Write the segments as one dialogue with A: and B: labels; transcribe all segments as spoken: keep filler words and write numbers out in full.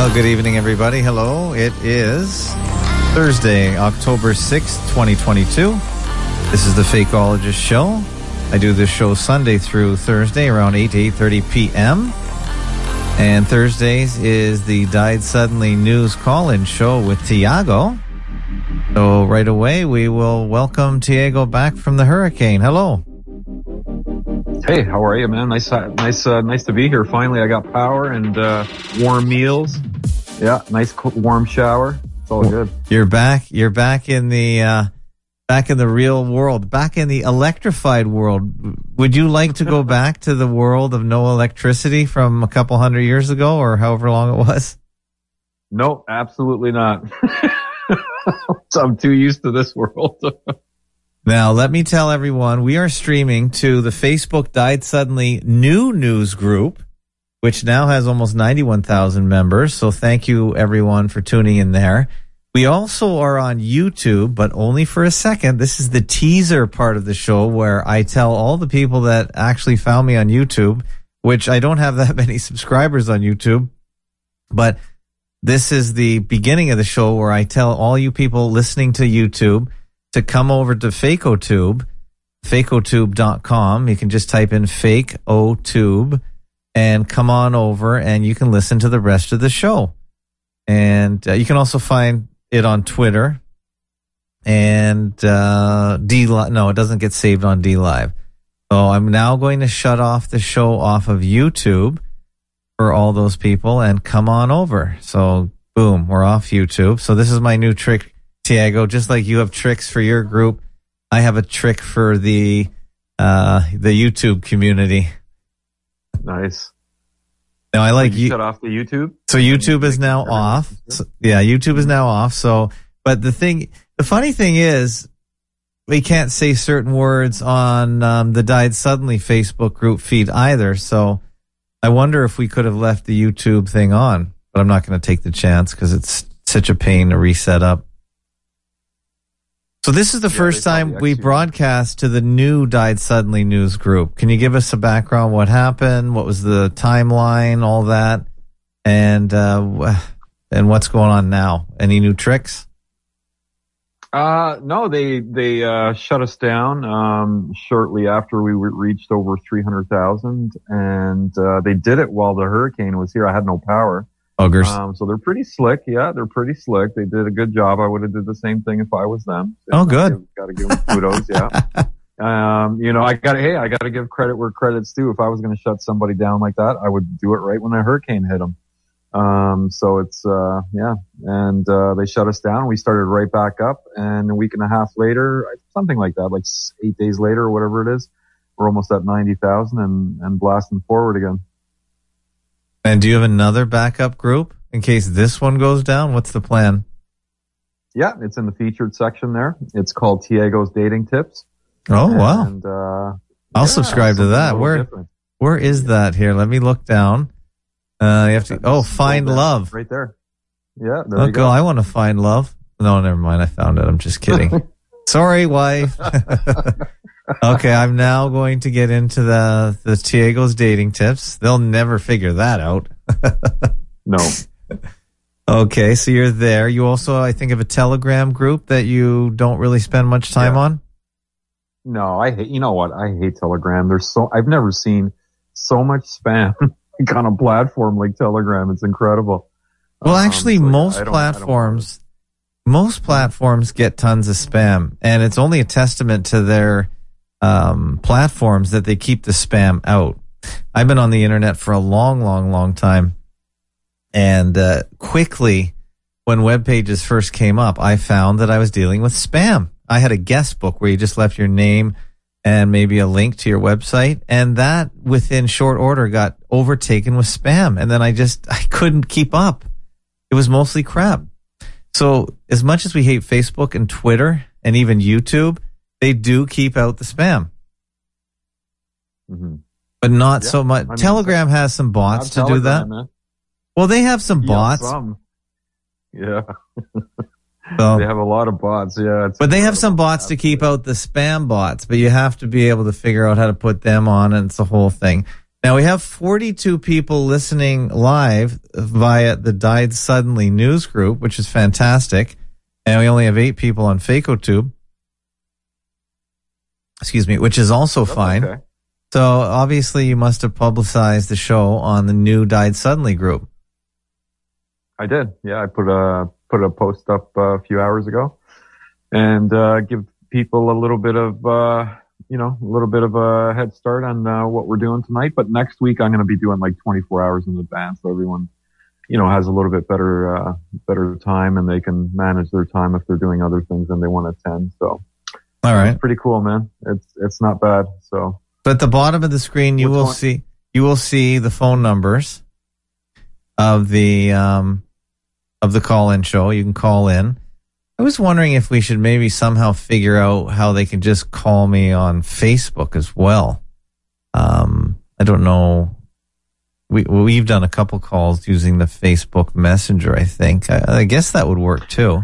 A: Well, good evening, everybody. Hello. It is Thursday, October sixth, twenty twenty-two. This is the Fakeologist Show. I do this show Sunday through Thursday around eight to eight thirty p.m. And Thursdays is the Died Suddenly News call-in show with Tiago. So right away, we will welcome Tiago back from the hurricane. Hello.
B: Hey, how are you, man? Nice, uh, nice, uh, nice to be here. Finally, I got power and uh, warm meals. Yeah, nice cool, warm shower. It's all good.
A: You're back. You're back in the uh, back in the real world. Back in the electrified world. Would you like to go back to the world of no electricity from a couple hundred years ago, or however long it was?
B: No, absolutely not. I'm too used to this world.
A: Now, let me tell everyone, we are streaming to the Facebook Died Suddenly New News Group, which now has almost ninety-one thousand members. So thank you, everyone, for tuning in there. We also are on YouTube, but only for a second. This is the teaser part of the show where I tell all the people that actually found me on YouTube, which I don't have that many subscribers on YouTube, but this is the beginning of the show where I tell all you people listening to YouTube to come over to FakeOTube, fakeotube dot com. You can just type in FakeOTube and come on over and you can listen to the rest of the show. And uh, you can also find it on Twitter and uh, D Live. No, it doesn't get saved on D Live. So I'm now going to shut off the show off of YouTube for all those people and come on over. So boom, we're off YouTube. So this is my new trick, Tiago. Just like you have tricks for your group, I have a trick for the uh, the YouTube community.
B: Nice.
A: Now I like
B: you
A: you.
B: Shut off the YouTube.
A: So YouTube is now off. So, yeah, YouTube is now off. So, but the thing, the funny thing is, we can't say certain words on um, the Died Suddenly Facebook group feed either. So, I wonder if we could have left the YouTube thing on, but I'm not going to take the chance because it's such a pain to reset up. So this is the yeah, first time we broadcast to the new Died Suddenly News group. Can you give us a background? What happened? What was the timeline? All that, and uh, and what's going on now? Any new tricks?
B: Uh, no, they they uh, shut us down um, shortly after we reached over three hundred thousand, and uh, they did it while the hurricane was here. I had no power.
A: Ogres.
B: Um, so they're pretty slick. Yeah, they're pretty slick. They did a good job. I would have did the same thing if I was them.
A: So oh, good.
B: Got to give them kudos. Yeah. um, you know, I got to, hey, I got to give credit where credit's due. If I was going to shut somebody down like that, I would do it right when a hurricane hit them. Um, so it's, uh, yeah. And, uh, they shut us down. We started right back up, and a week and a half later, something like that, like eight days later or whatever it is, we're almost at ninety thousand and, and blasting forward again.
A: And do you have another backup group in case this one goes down? What's the plan?
B: Yeah, it's in the featured section there. It's called Tiago's Dating Tips.
A: Oh, wow.
B: And, uh,
A: I'll
B: yeah,
A: subscribe to that. Where,
B: different.
A: where is that here? Let me look down. Uh, you have to, oh, find love.
B: Right there. Yeah, there
A: oh,
B: you go.
A: I want to find love. No, never mind. I found it. I'm just kidding. Sorry, wife. Okay, I'm now going to get into the, the Tiago's Dating Tips. They'll never figure that out.
B: No.
A: Okay, so you're there. You also, I think, have a Telegram group that you don't really spend much time yeah. on?
B: No, I hate, you know what? I hate Telegram. There's so, I've never seen so much spam on a platform like Telegram. It's incredible.
A: Well, actually,
B: um, so
A: most
B: yeah, I don't,
A: platforms, I don't most platforms get tons of spam, and it's only a testament to their um, platforms that they keep the spam out. I've been on the internet for a long, long, long time, and uh, quickly, when web pages first came up, I found that I was dealing with spam. I had a guest book where you just left your name and maybe a link to your website, and that within short order got overtaken with spam, and then I just I couldn't keep up. It was mostly crap. So as much as we hate Facebook and Twitter and even YouTube, they do keep out the spam.
B: Mm-hmm.
A: But not
B: yeah,
A: so much. I mean, Telegram has some bots to Telegram, do that. Man. Well, they have some
B: yeah,
A: bots.
B: Some. Yeah.
A: So,
B: they have a lot of bots, yeah.
A: But they have some bots to keep out the spam bots, but you have to be able to figure out how to put them on, and it's the whole thing. Now we have forty-two people listening live via the Died Suddenly news group, which is fantastic. And we only have eight people on FacoTube. Excuse me, which is also
B: That's
A: fine.
B: Okay.
A: So obviously you must have publicized the show on the new Died Suddenly group.
B: I did. Yeah, I put a put a post up uh, a few hours ago, and uh, give people a little bit of uh, you know a little bit of a head start on uh, what we're doing tonight. But next week I'm going to be doing like twenty-four hours in advance, so everyone you know has a little bit better uh, better time, and they can manage their time if they're doing other things and they want to attend. So,
A: all right,
B: it's pretty cool, man. It's it's not bad. So,
A: but at the bottom of the screen you
B: Which
A: will
B: one?
A: see you will see the phone numbers of the um of the call-in show. You can call in. I was wondering if we should maybe somehow figure out how they can just call me on Facebook as well. Um, I don't know. We, we've done a couple calls using the Facebook Messenger, I think. I, I guess that would work too.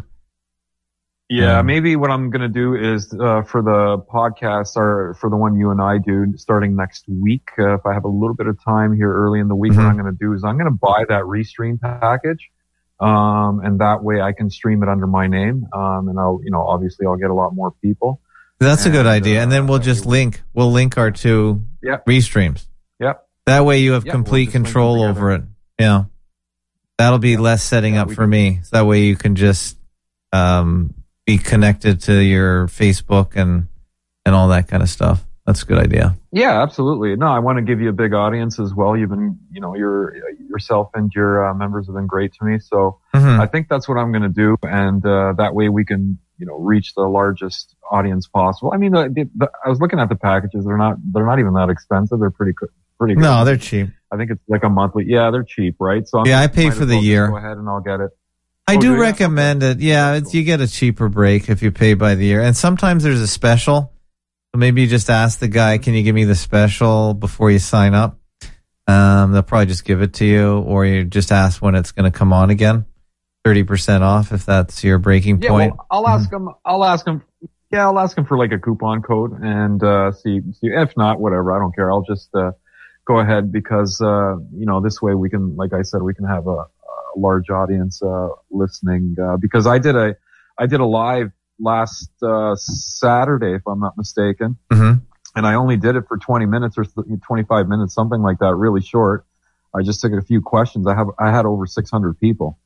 B: Yeah,
A: Um,
B: maybe what I'm going to do is uh, for the podcast or for the one you and I do starting next week, uh, if I have a little bit of time here early in the week,
A: Mhm.
B: what I'm going to do is I'm going to buy that Restream package. Um, and that way I can stream it under my name. Um, and I'll, you know, obviously I'll get a lot more people.
A: That's a good
B: And,
A: idea. And then
B: uh,
A: we'll just link, we'll link our two
B: Yep.
A: restreams.
B: Yep.
A: That way you have
B: Yeah, we'll
A: complete
B: just link them
A: control
B: together.
A: over it. Yeah. That'll be
B: Yeah.
A: less setting
B: Yeah,
A: up
B: we
A: for
B: can-
A: me. So that way you can just um, be connected to your Facebook and, and all that kind of stuff. That's a good idea.
B: Yeah, absolutely. No, I want to give you a big audience as well. You've been, you know, your yourself and your uh, members have been great to me. So
A: Mhm.
B: I think that's what I'm going to do. And, uh, that way we can, you know, reach the largest audience possible. I mean, the, the, the, I was looking at the packages. They're not, they're not even that expensive. They're pretty, good- pretty good.
A: No, they're cheap.
B: I think it's like a monthly. Yeah, they're cheap, right? So I'm,
A: Yeah, I pay
B: might
A: for
B: as
A: the
B: well just
A: year.
B: Go ahead and I'll get it.
A: I
B: Oh,
A: do
B: do you?
A: recommend it. Yeah,
B: That's
A: it's,
B: cool.
A: you get a cheaper break if you pay by the year. And sometimes there's a special. So maybe you just ask the guy, can you give me the special before you sign up? Um, they'll probably just give it to you, or you just ask when it's going to come on again. thirty percent off if that's your breaking
B: Yeah,
A: point.
B: well, I'll ask him. I'll ask him. Yeah, I'll ask him for like a coupon code and uh, see. See, if not, whatever. I don't care. I'll just uh, go ahead because uh, you know this way we can, like I said, we can have a, a large audience uh, listening. Uh, because I did a, I did a live last uh, Saturday, if I'm not mistaken,
A: Mm-hmm.
B: and I only did it for twenty minutes or twenty-five minutes, something like that, really short. I just took a few questions. I have I had over six hundred people.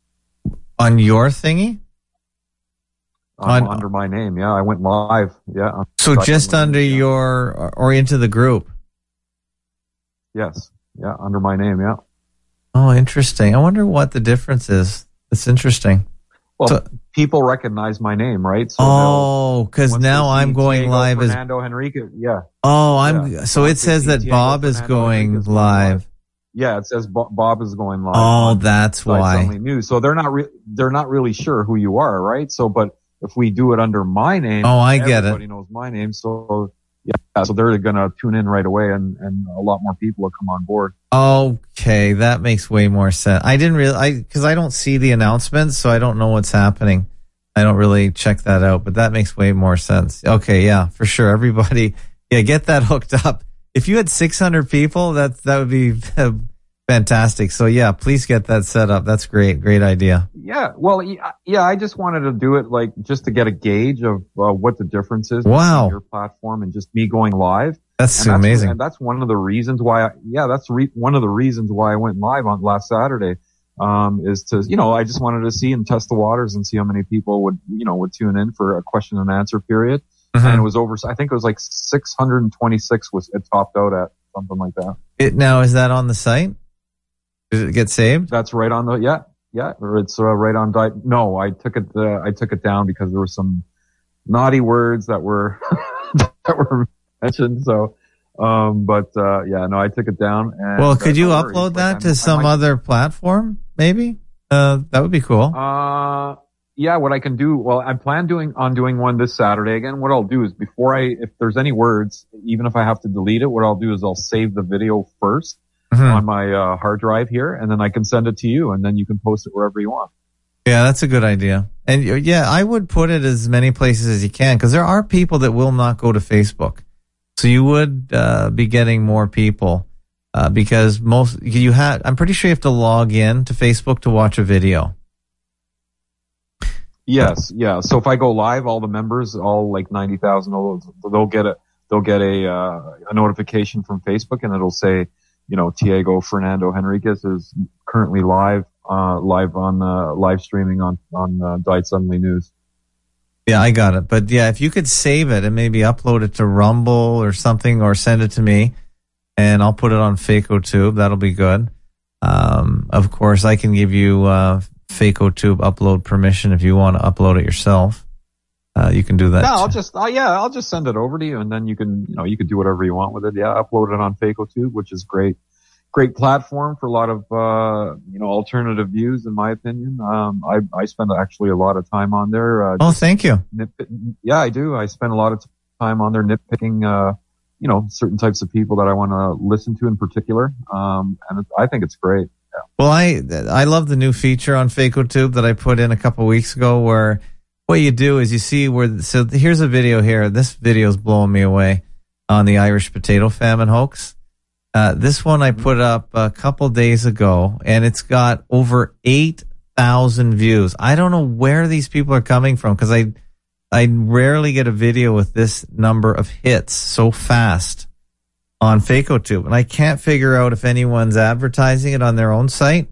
A: On your thingy?
B: Um,
A: On-
B: under my name, yeah. I went live, yeah.
A: So
B: That's
A: just
B: my-
A: under
B: yeah.
A: your, or into the group.
B: Yes, yeah, under my name, yeah.
A: Oh, interesting. I wonder what the difference is. That's interesting.
B: Well,
A: So-
B: people recognize my name, right? So
A: Oh, because
B: once
A: now
B: they see
A: I'm going
B: Diego
A: live as,
B: Fernando Henrique, yeah,
A: oh, I'm,
B: Yeah.
A: so it
B: Once they
A: says
B: see
A: that
B: Diego
A: Bob is
B: Fernando
A: going
B: Henriquez going
A: live.
B: live. yeah. It says Bo- Bob is going live.
A: Oh,
B: on
A: that's
B: Side
A: why.
B: Suddenly News. So they're not re- they're not really sure who you are, right? So, but if we do it under my name,
A: Oh, I get it.
B: everybody knows my name. So yeah, so they're gonna tune in right away, and and a lot more people will come on board.
A: Okay, that makes way more sense. I didn't really, I because I don't see the announcements, so I don't know what's happening. I don't really check that out, but that makes way more sense. Okay, yeah, for sure. Everybody, yeah, get that hooked up. If you had six hundred people, that that would be fantastic. So yeah, please get that set up. That's great. Great idea.
B: Yeah, well, yeah, yeah, I just wanted to do it like just to get a gauge of uh, what the difference is
A: Wow.
B: between your platform and just me going live.
A: That's
B: And that's,
A: amazing.
B: and that's one of the reasons why, I, yeah, that's re- one of the reasons why I went live on last Saturday. Um, is to, you know, I just wanted to see and test the waters and see how many people would, you know, would tune in for a question and answer period.
A: Mhm.
B: And it was over, I think it was like six hundred twenty-six was it topped out at, something like that.
A: It, now, is that on the site? Did it get saved?
B: That's right on the, yeah, yeah, or it's uh, right on, di- no, I took it, uh, I took it down because there were some naughty words that were, that were mentioned. So, um, but, uh, yeah, no, I took it down. And,
A: Well, could
B: uh,
A: you
B: no worries.
A: upload
B: Like,
A: that
B: I'm-
A: to
B: I
A: some
B: might-
A: other platform? Maybe. Uh, that would be cool.
B: Uh, yeah, what I can do, well, I plan doing on doing one this Saturday again. What I'll do is before I, if there's any words, even if I have to delete it, what I'll do is I'll save the video first
A: Mhm.
B: on my uh, hard drive here, and then I can send it to you, and then you can post it wherever you want.
A: Yeah, that's a good idea. And uh, yeah, I would put it as many places as you can because there are people that will not go to Facebook. So you would uh, be getting more people uh, because most you have. I'm pretty sure you have to log in to Facebook to watch a video.
B: Yes, yeah. So if I go live, all the members, all like ninety thousand, they'll get a they'll get a uh, a notification from Facebook, and it'll say, you know, Tiago Fernando Henriquez is currently live, uh, live on uh, live streaming on on uh, Died Suddenly News.
A: Yeah, I got it. But yeah, if you could save it and maybe upload it to Rumble or something, or send it to me, and I'll put it on FacoTube. That'll be good. Um, of course, I can give you uh, FacoTube upload permission if you want to upload it yourself. Uh, you can do that.
B: No, I'll
A: too.
B: just, uh, yeah, I'll just send it over to you, and then you can, you know, you can do whatever you want with it. Yeah, upload it on FacoTube, which is great. Great platform for a lot of, uh, you know, alternative views, in my opinion. Um, I, I spend actually a lot of time on there. Uh,
A: oh, thank you.
B: Nitpick- yeah, I do. I spend a lot of time on there nitpicking, uh, you know, certain types of people that I want to listen to in particular. Um, and it, I think it's great. Yeah.
A: Well, I, I love the new feature on FacoTube that I put in a couple weeks ago, where what you do is you see where, so here's a video here. This video is blowing me away on the Irish potato famine hoax. Uh, this one I put up a couple days ago, and it's got over eight thousand views. I don't know where these people are coming from, because I, I rarely get a video with this number of hits so fast on FacoTube. And I can't figure out if anyone's advertising it on their own site.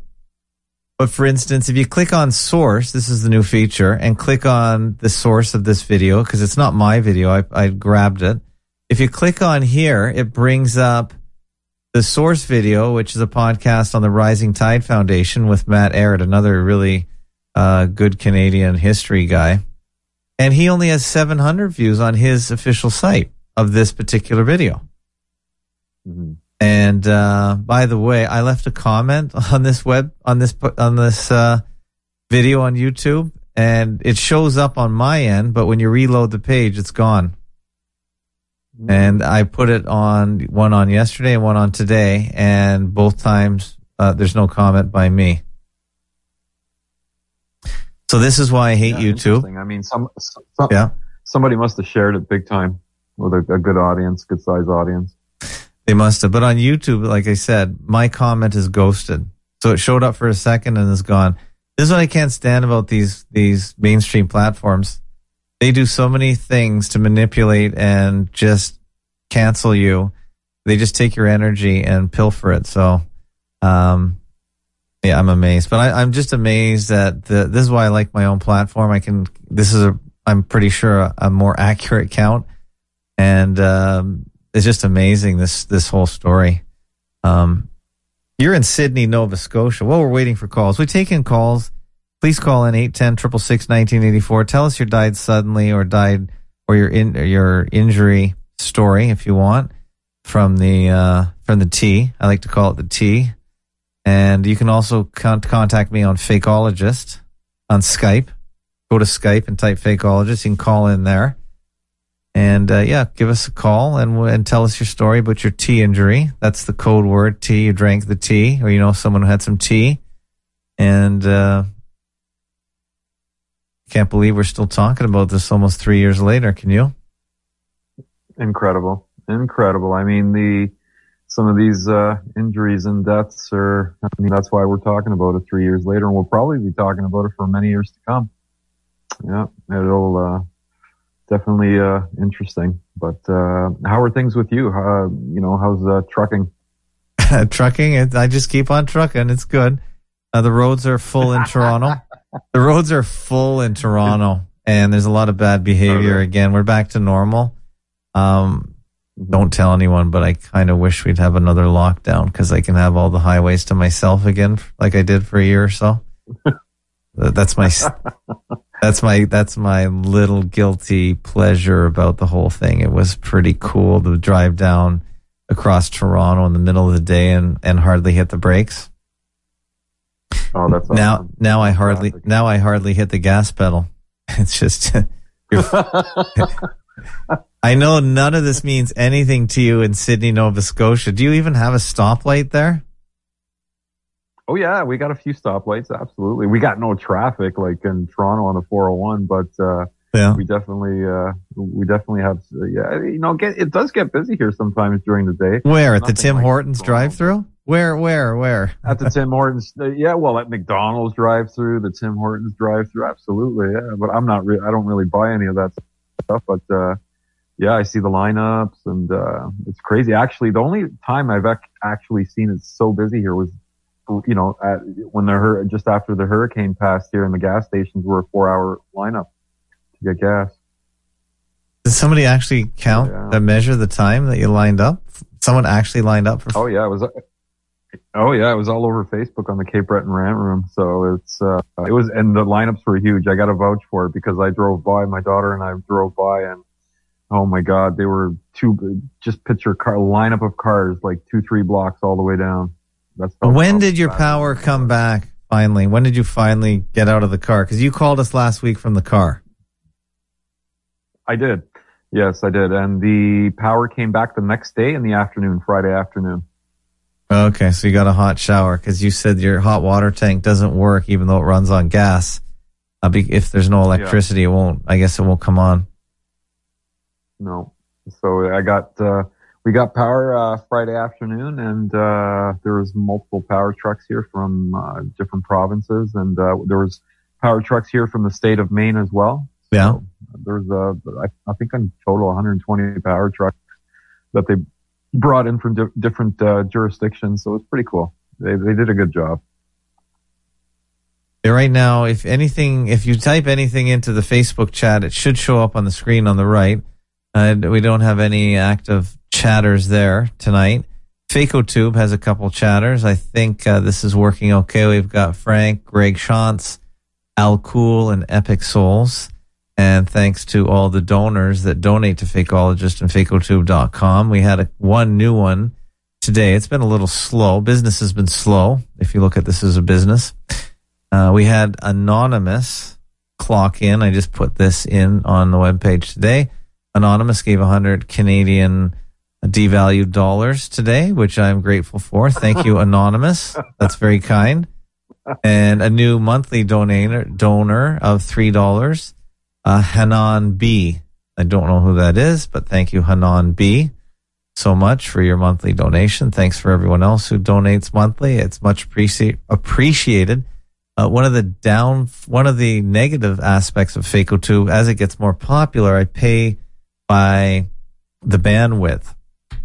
A: But for instance, if you click on source, this is the new feature, and click on the source of this video, because it's not my video, I, I grabbed it. If you click on here, it brings up the source video, which is a podcast on the Rising Tide Foundation with Matt Aird, another really uh, good Canadian history guy. And he only has seven hundred views on his official site of this particular video. Mm-hmm. And uh, by the way, I left a comment on this web on this on this uh, video on YouTube, and it shows up on my end, but when you reload the page, it's gone. And I put it on one on yesterday and one on today, and both times uh, there's no comment by me. So this is why I hate
B: yeah,
A: YouTube.
B: I mean, some, some
A: yeah.
B: somebody must have shared it big time with a, a good audience, good size audience.
A: They must have. But on YouTube, like I said, my comment is ghosted. So it showed up for a second and is gone. This is what I can't stand about these these mainstream platforms. They do so many things to manipulate and just cancel you. They just take your energy and pilfer it. So, um, yeah, I'm amazed. But I, I'm just amazed that the, this is why I like my own platform. I can, this is a, I'm pretty sure a, a more accurate count. And, um, it's just amazing, this, this whole story. Um, you're in Sydney, Nova Scotia. Well, we're waiting for calls. We take in calls. Please call in eight ten, six six six, nineteen eighty-four. Tell us you died suddenly or died or your in your injury story if you want from the uh, from the T. I like to call it the T. And you can also con- contact me on Fakeologist on Skype. Go to Skype and type Fakeologist. You can call in there. And uh, yeah, give us a call and and tell us your story about your tea injury. That's the code word, tea. You drank the tea, or you know someone who had some tea. And uh can't believe we're still talking about this almost three years later. Can you?
B: Incredible. Incredible. I mean, the, some of these, uh, injuries and deaths are, I mean, that's why we're talking about it three years later, and we'll probably be talking about it for many years to come. Yeah, it'll, uh, definitely, uh, interesting. But, uh, how are things with you? Uh, you know, how's, uh, trucking?
A: Trucking, it, I just keep on trucking. It's good. Uh, the roads are full in Toronto. The roads are full in Toronto, and there's a lot of bad behavior.
B: Okay.
A: Again, we're back to normal. Um, don't tell anyone, but I kind of wish we'd have another lockdown because I can have all the highways to myself again, like I did for a year or so. That's my, that's my, that's my little guilty pleasure about the whole thing. It was pretty cool to drive down across Toronto in the middle of the day and, and hardly hit the brakes.
B: Oh, that's awesome.
A: now. Now I hardly. Classic. Now I hardly hit the gas pedal. It's just. I know none of this means anything to you in Sydney, Nova Scotia. Do you even have a stoplight there?
B: Oh yeah, we got a few stoplights. Absolutely, we got no traffic like in Toronto on the four oh one, but uh,
A: Yeah.
B: We definitely, uh, we definitely have, uh, yeah, you know, get, it does get busy here sometimes during the day.
A: Where? At
B: Nothing
A: the Tim
B: like
A: Hortons drive-thru? Where, where, where?
B: At the Tim Hortons, uh, yeah, well, at McDonald's drive-thru, the Tim Hortons drive-thru, absolutely, yeah. But I'm not, re- I don't really buy any of that stuff, but, uh, yeah, I see the lineups and, uh, it's crazy. Actually, the only time I've ac- actually seen it so busy here was, you know, at, when the hur- just after the hurricane passed here and the gas stations were a four hour lineup to get gas.
A: Did somebody actually count
B: yeah.
A: and measure the time that you lined up? Someone actually lined up for.
B: Oh yeah, it was. Oh yeah, it was all over Facebook on the Cape Breton Rant Room. So it's uh, it was, and the lineups were huge. I got to vouch for it because I drove by. My daughter and I drove by, and oh my God, they were two. Just picture car lineup of cars like two, three blocks all the way down. That's
A: when did your power come back? Finally, when did you finally get out of the car? Because you called us last week from the car.
B: I did. Yes, I did. And the power came back the next day in the afternoon, Friday afternoon.
A: Okay, so you got a hot shower because you said your hot water tank doesn't work even though it runs on gas. Uh, be, if there's no electricity, yeah. it won't. I guess it won't come on.
B: No. So I got, uh, we got power uh, Friday afternoon, and uh, there was multiple power trucks here from uh, different provinces, and uh, there was power trucks here from the state of Maine as well. So
A: yeah.
B: There's a, I, I think in total one hundred twenty power trucks that they brought in from di- different uh, jurisdictions. So it's pretty cool. They they did a good job.
A: Yeah, right now, if anything, if you type anything into the Facebook chat, it should show up on the screen on the right. Uh, we don't have any active chatters there tonight. FacoTube has a couple chatters. I think uh, this is working okay. We've got Frank, Greg Shantz, Al Cool, and Epic Souls. And thanks to all the donors that donate to Fakeologist and Facotube dot com. We had a, one new one today. It's been a little slow. Business has been slow, if you look at this as a business. Uh, we had Anonymous clock in. I just put this in on the webpage today. Anonymous gave one hundred Canadian devalued dollars today, which I'm grateful for. Thank you, Anonymous. That's very kind. And a new monthly donor, donor of three dollars. Uh, Hanan B. I don't know who that is, but thank you, Hanan B, so much for your monthly donation. Thanks for everyone else who donates monthly. It's much appreci- appreciated. Uh, one of the down, one of the negative aspects of FacoTube, as it gets more popular, I pay by the bandwidth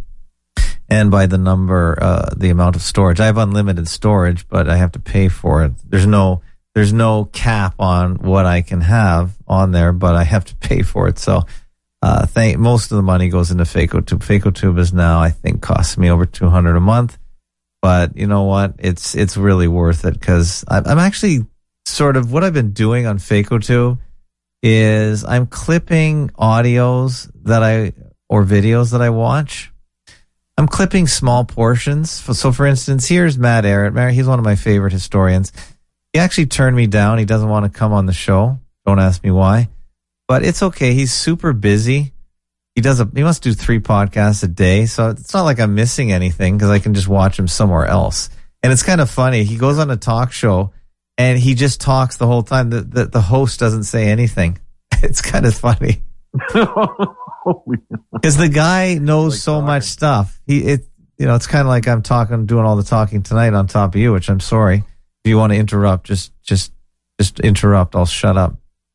A: and by the number, uh, the amount of storage. I have unlimited storage, but I have to pay for it. There's no There's no cap on what I can have on there, but I have to pay for it. So, uh, thank, most of the money goes into FacoTube. FacoTube is now, I think, costing me over two hundred a month. But you know what? It's, it's really worth it because I'm actually sort of, what I've been doing on FacoTube is I'm clipping audios that I, or videos that I watch. I'm clipping small portions. So for instance, here's Matt Ehret. He's one of my favorite historians. He actually turned me down. He doesn't want to come on the show. Don't ask me why. But it's okay. He's super busy. He does a, he must do three podcasts a day. So it's not like I'm missing anything because I can just watch him somewhere else. And it's kind of funny. He goes on a talk show and he just talks the whole time. The, the, the host doesn't say anything. It's kind of funny. Because the guy knows like so talking. much stuff. He, it, you know, it's kind of like I'm talking, doing all the talking tonight on top of you, which I'm sorry. If you want to interrupt, just, just, just interrupt. I'll shut up.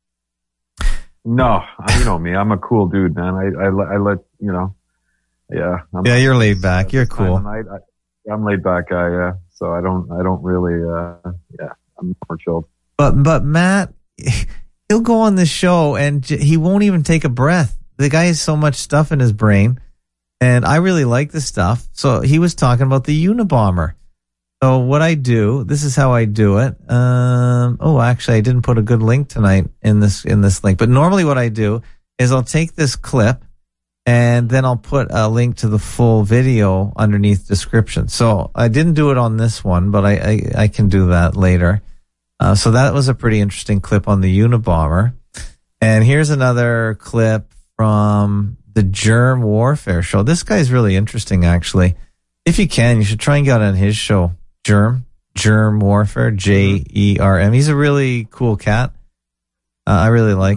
B: No, you know me. I'm a cool dude, man. I, I, I let, you know, yeah. I'm,
A: yeah, you're laid back. You're cool.
B: Night, I, I'm laid back guy, yeah. So I don't, I don't really, uh, yeah, I'm more chilled.
A: But, but Matt, he'll go on this show and he won't even take a breath. The guy has so much stuff in his brain, and I really like this stuff. So he was talking about the Unabomber. So what I do, this is how I do it. Um, oh, actually, I didn't put a good link tonight in this in this link. But normally, what I do is I'll take this clip and then I'll put a link to the full video underneath description. So I didn't do it on this one, but I I, I can do that later. Uh, so that was a pretty interesting clip on the Unabomber. And here's another clip from the Germ Warfare show. This guy's really interesting, actually. If you can, you should try and get on his show. Germ, Germ Warfare, J E R M. He's a really cool cat. Uh, I really like him.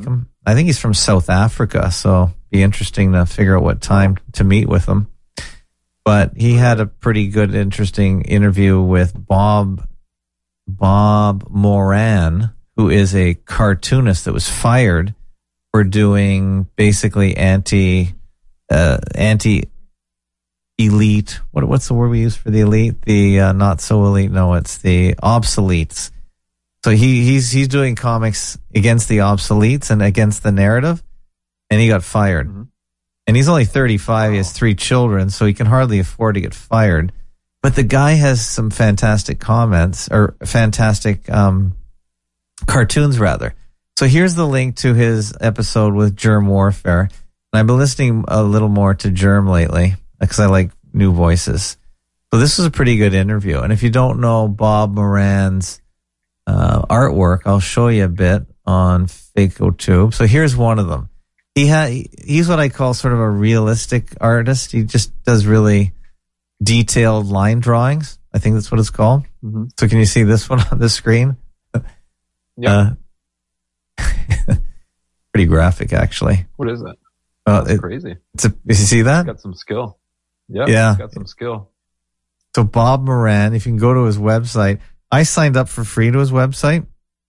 A: I think he's from South Africa, so be interesting to figure out what time to meet with him. But he had a pretty good, interesting interview with Bob Bob Moran, who is a cartoonist that was fired for doing basically anti uh, anti elite. What what's the word we use for the elite? The uh, not so elite. No, it's the obsoletes. So he he's he's doing comics against the obsoletes and against the narrative, and he got fired. Mm-hmm. And he's only thirty-five. He has three children, so he can hardly afford to get fired. But the guy has some fantastic comments, or fantastic um, cartoons, rather. So here's the link to his episode with Germ Warfare. And I've been listening a little more to Germ lately because I like new voices. So this was a pretty good interview. And if you don't know Bob Moran's uh, artwork, I'll show you a bit on FakeOTube. So here's one of them. He ha- he's what I call sort of a realistic artist. He just does really detailed line drawings. I think that's what it's called. Mm-hmm. So can you see this one on the screen?
B: Yeah.
A: Uh, pretty graphic, actually.
B: What is that?
A: Uh,
B: That's
A: it,
B: crazy.
A: It's a, you see that?
B: He's got some skill. Yep,
A: yeah.
B: He's got some skill.
A: So Bob Moran, if you can go to his website, I signed up for free to his website.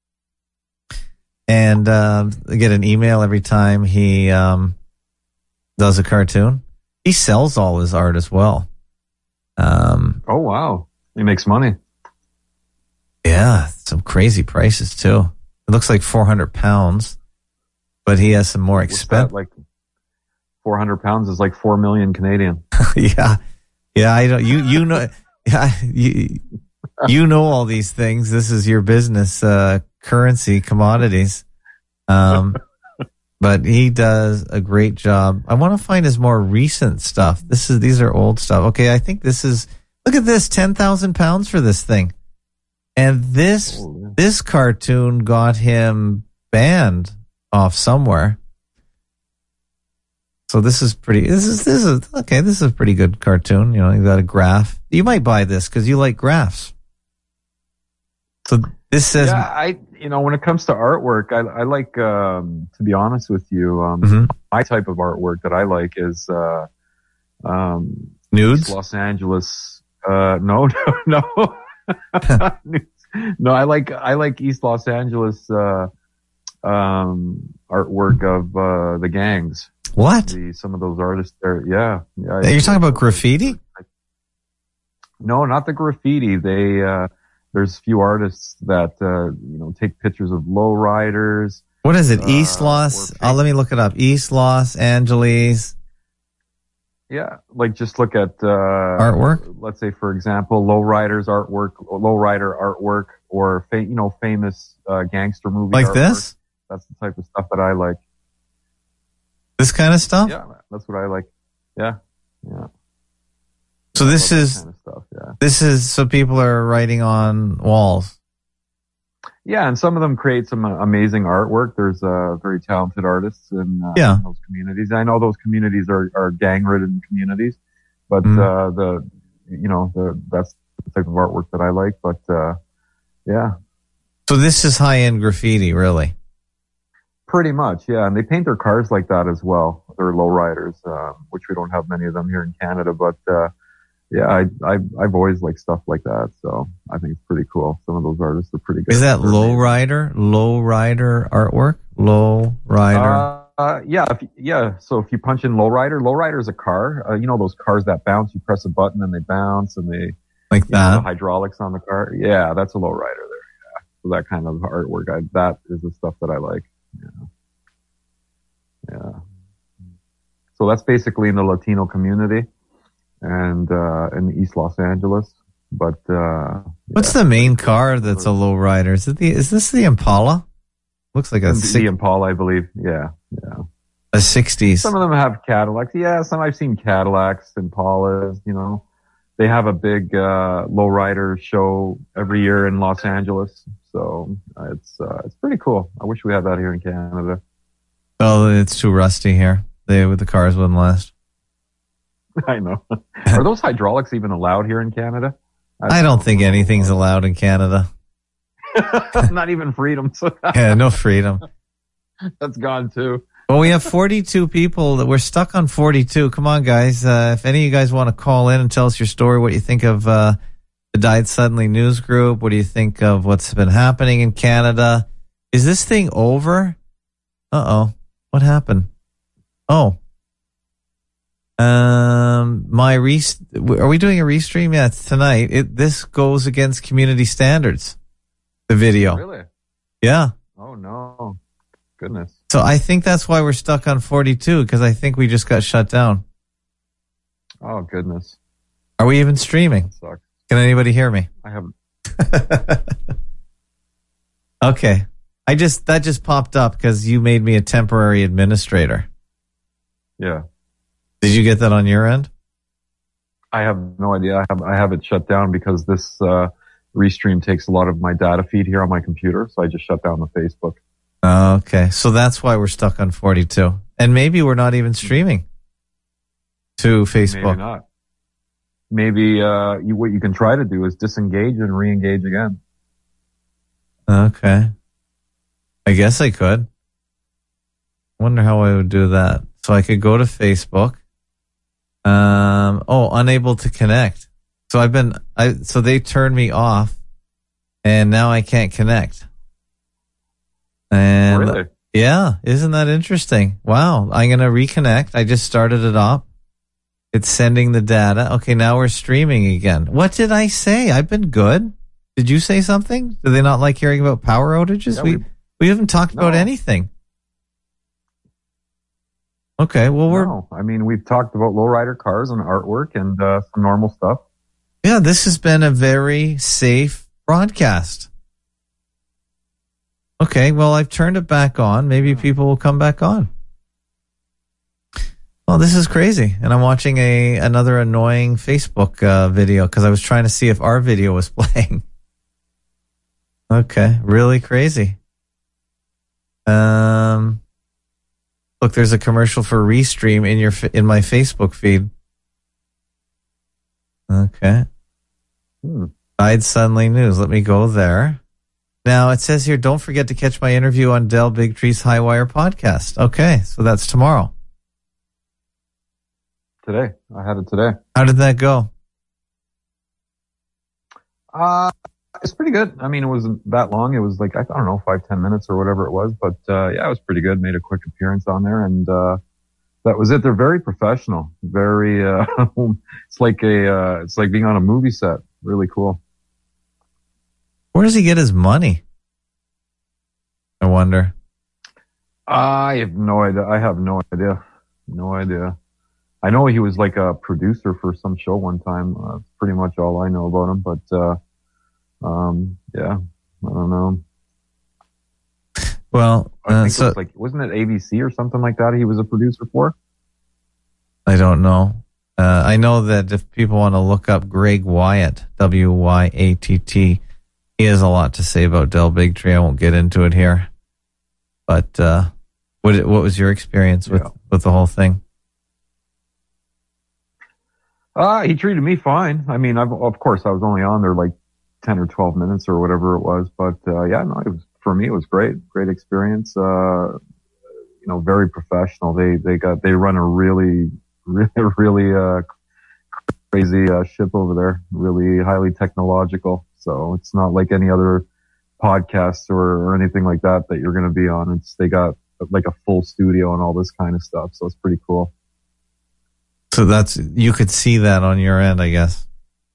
A: And uh, get an email every time he um, does a cartoon. He sells all his art as well. Um,
B: oh, wow. He makes money.
A: Yeah, some crazy prices, too. It looks like four hundred pounds, but he has some more expensive.
B: Like four hundred pounds is like four million Canadian.
A: yeah. Yeah, I don't, you, you know, yeah, you, you know all these things. This is your business, uh, currency, commodities. Um, but he does a great job. I want to find his more recent stuff. This is, these are old stuff. Okay. I think this is, look at this, ten thousand pounds for this thing. And this, oh, yeah. this cartoon got him banned off somewhere. So this is pretty, this is, this is, okay. This is a pretty good cartoon. You know, you got a graph. You might buy this because you like graphs. So this says,
B: yeah, I, you know, when it comes to artwork, I, I like, um, to be honest with you, um,
A: mm-hmm.
B: my type of artwork that I like is, uh, um,
A: nudes,
B: Los Angeles. Uh, no, no, no, no. I like, I like East Los Angeles, uh, um, artwork of, uh, the gangs.
A: What?
B: The, some of those artists there. Yeah. yeah
A: You're talking about graffiti?
B: No, not the graffiti. They, uh, there's a few artists that, uh, you know, take pictures of lowriders.
A: What is it? East uh, Los? Oh, let me look it up. East Los Angeles.
B: Yeah. Like just look at, uh,
A: artwork.
B: Let's say, for example, lowriders artwork, lowrider artwork, or, fa- you know, famous, uh, gangster movie.
A: Like
B: artwork.
A: this?
B: That's the type of stuff that I like.
A: This kind of stuff?
B: Yeah. That's what I like. Yeah. Yeah.
A: So this is,
B: kind of stuff, yeah.
A: this is, so people are writing on walls.
B: Yeah, and some of them create some amazing artwork. There's uh, very talented artists in, uh,
A: yeah.
B: in those communities. I know those communities are, are gang-ridden communities, but mm. uh, the, you know, the, that's the type of artwork that I like, but uh, yeah.
A: So this is high-end graffiti, really?
B: Pretty much, yeah. And they paint their cars like that as well. They're lowriders, uh, which we don't have many of them here in Canada, but uh, yeah, I, I, I've always liked stuff like that, so I think it's pretty cool. Some of those artists are pretty good.
A: Is that lowrider? Lowrider artwork? Lowrider?
B: Uh, uh, yeah, if, yeah. So if you punch in lowrider, lowrider is a car. Uh, you know those cars that bounce? You press a button and they bounce, and they
A: like that.
B: Know, the hydraulics on the car. Yeah, that's a lowrider there. Yeah, so that kind of artwork. I, that is the stuff that I like. Yeah, yeah. So that's basically in the Latino community. And, uh, in East Los Angeles, but, uh,
A: what's
B: yeah.
A: the main car that's a lowrider? Is it the, is this the Impala? Looks like a,
B: the
A: six,
B: Impala, I believe. Yeah. Yeah.
A: A sixties.
B: Some of them have Cadillacs. Yeah. Some I've seen Cadillacs, Impalas, you know, they have a big, uh, lowrider show every year in Los Angeles. So uh, it's, uh, it's pretty cool. I wish we had that here in Canada.
A: Oh, it's too rusty here. They, with the cars wouldn't last.
B: I know. Are those hydraulics even allowed here in Canada?
A: I don't, I don't think anything's allowed in Canada.
B: Not even freedom.
A: Yeah, no freedom.
B: That's gone too.
A: Well, we have forty-two people that we're stuck on forty-two. Come on, guys. Uh, if any of you guys want to call in and tell us your story, what you think of uh, the Died Suddenly news group, what do you think of what's been happening in Canada? Is this thing over? Uh-oh. What happened? Oh. Um, my re- are we doing a restream? Yeah, it's tonight. It this goes against community standards. The video.
B: Really?
A: Yeah.
B: Oh no. Goodness.
A: So I think that's why we're stuck on forty-two, because I think we just got shut down.
B: Oh goodness.
A: Are we even streaming?
B: That sucks.
A: Can anybody hear me?
B: I haven't.
A: Okay. I just that just popped up because you made me a temporary administrator.
B: Yeah.
A: Did you get that on your end?
B: I have no idea. I have I have it shut down because this uh, restream takes a lot of my data feed here on my computer, so I just shut down the Facebook.
A: Okay, so that's why we're stuck on forty-two, and maybe we're not even streaming to Facebook.
B: Maybe not. Maybe uh, you, what you can try to do is disengage and re-engage again.
A: Okay, I guess I could. Wonder how I would do that. So I could go to Facebook. Um. Oh, unable to connect. So I've been. I so they turned me off, and now I can't connect. And
B: really?
A: Yeah, isn't that interesting? Wow. I'm going to reconnect. I just started it up. It's sending the data. Okay, now we're streaming again. What did I say? I've been good. Did you say something? Do they not like hearing about power outages?
B: Yeah,
A: we,
B: we
A: we haven't talked
B: no.
A: about anything. Okay, well, we're...
B: No. I mean, we've talked about lowrider cars and artwork and uh, some normal stuff.
A: Yeah, this has been a very safe broadcast. Okay, well, I've turned it back on. Maybe people will come back on. Well, this is crazy. And I'm watching a another annoying Facebook uh, video because I was trying to see if our video was playing. Okay, really crazy. Um, look, there's a commercial for Restream in your in my Facebook feed. Okay.
B: Hmm.
A: Died Suddenly News. Let me go there. Now, it says here, don't forget to catch my interview on Del Bigtree's Highwire podcast. Okay, so that's tomorrow.
B: Today. I had it today.
A: How did that go?
B: Uh, it's pretty good. I mean, it wasn't that long. It was like, I don't know, five, ten minutes or whatever it was. But uh, yeah, it was pretty good. Made a quick appearance on there. And uh, that was it. They're very professional. Very, uh, it's like a, uh, it's like being on a movie set. Really cool.
A: Where does he get his money? I wonder.
B: I have no idea. I have no idea. No idea. I know he was like a producer for some show one time. Uh, that's pretty much all I know about him. But, uh, um, yeah, I don't know.
A: Well,
B: I
A: uh,
B: think
A: so,
B: it was like, wasn't it A B C or something like that he was a producer for?
A: I don't know. Uh, I know that if people want to look up Greg Wyatt, W Y A T T, he has a lot to say about Del Bigtree. I won't get into it here. But uh, what what was your experience with,
B: yeah.
A: with the whole thing?
B: Uh, he treated me fine. I mean, I've, of course, I was only on there like ten or twelve minutes or whatever it was. But uh, yeah, no, it was, for me, it was great. Great experience. Uh, you know, very professional. They they got they run a really, really, really uh, crazy uh, ship over there. Really highly technological. So it's not like any other podcasts or, or anything like that that you're going to be on. It's they got like a full studio and all this kind of stuff. So it's pretty cool.
A: So that's you could see that on your end, I guess.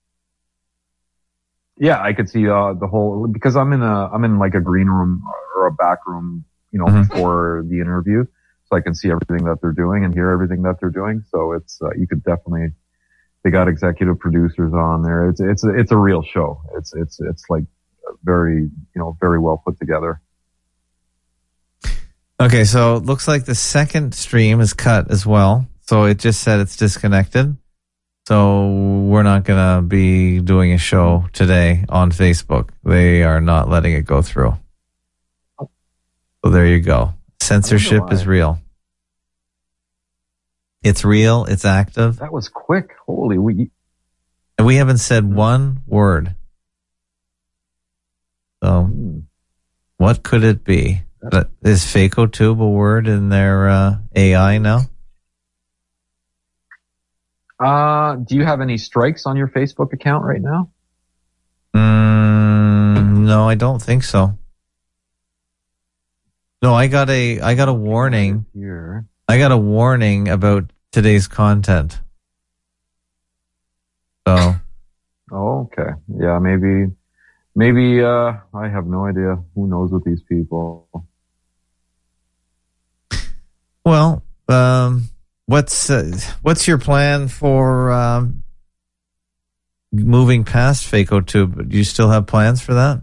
B: Yeah, I could see uh, the whole because I'm in a I'm in like a green room or a back room, you know,
A: Mm-hmm.
B: for the interview, so I can see everything that they're doing and hear everything that they're doing. So it's uh, you could definitely. They got executive producers on there. It's it's it's a real show. It's it's it's like very you know very well put together.
A: Okay, so it looks like the second stream is cut as well. So it just said it's disconnected. So we're not going to be doing a show today on Facebook. They are not letting it go through. So there you go. Censorship is real. It's real. It's active.
B: That was quick. Holy we.
A: And we haven't said one word. So
B: Hmm.
A: what could it be? Is FacoTube a word in their uh, A I now?
B: Uh, do you have any strikes on your Facebook account right now?
A: Mm, no, I don't think so. No, I got a I got a warning.
B: Here.
A: I got a warning about today's content. So.
B: Oh, okay. Yeah, maybe, maybe, uh, I have no idea. Who knows with these people?
A: Well, um, what's, uh, what's your plan for, um, moving past FacoTube? Do you still have plans for that?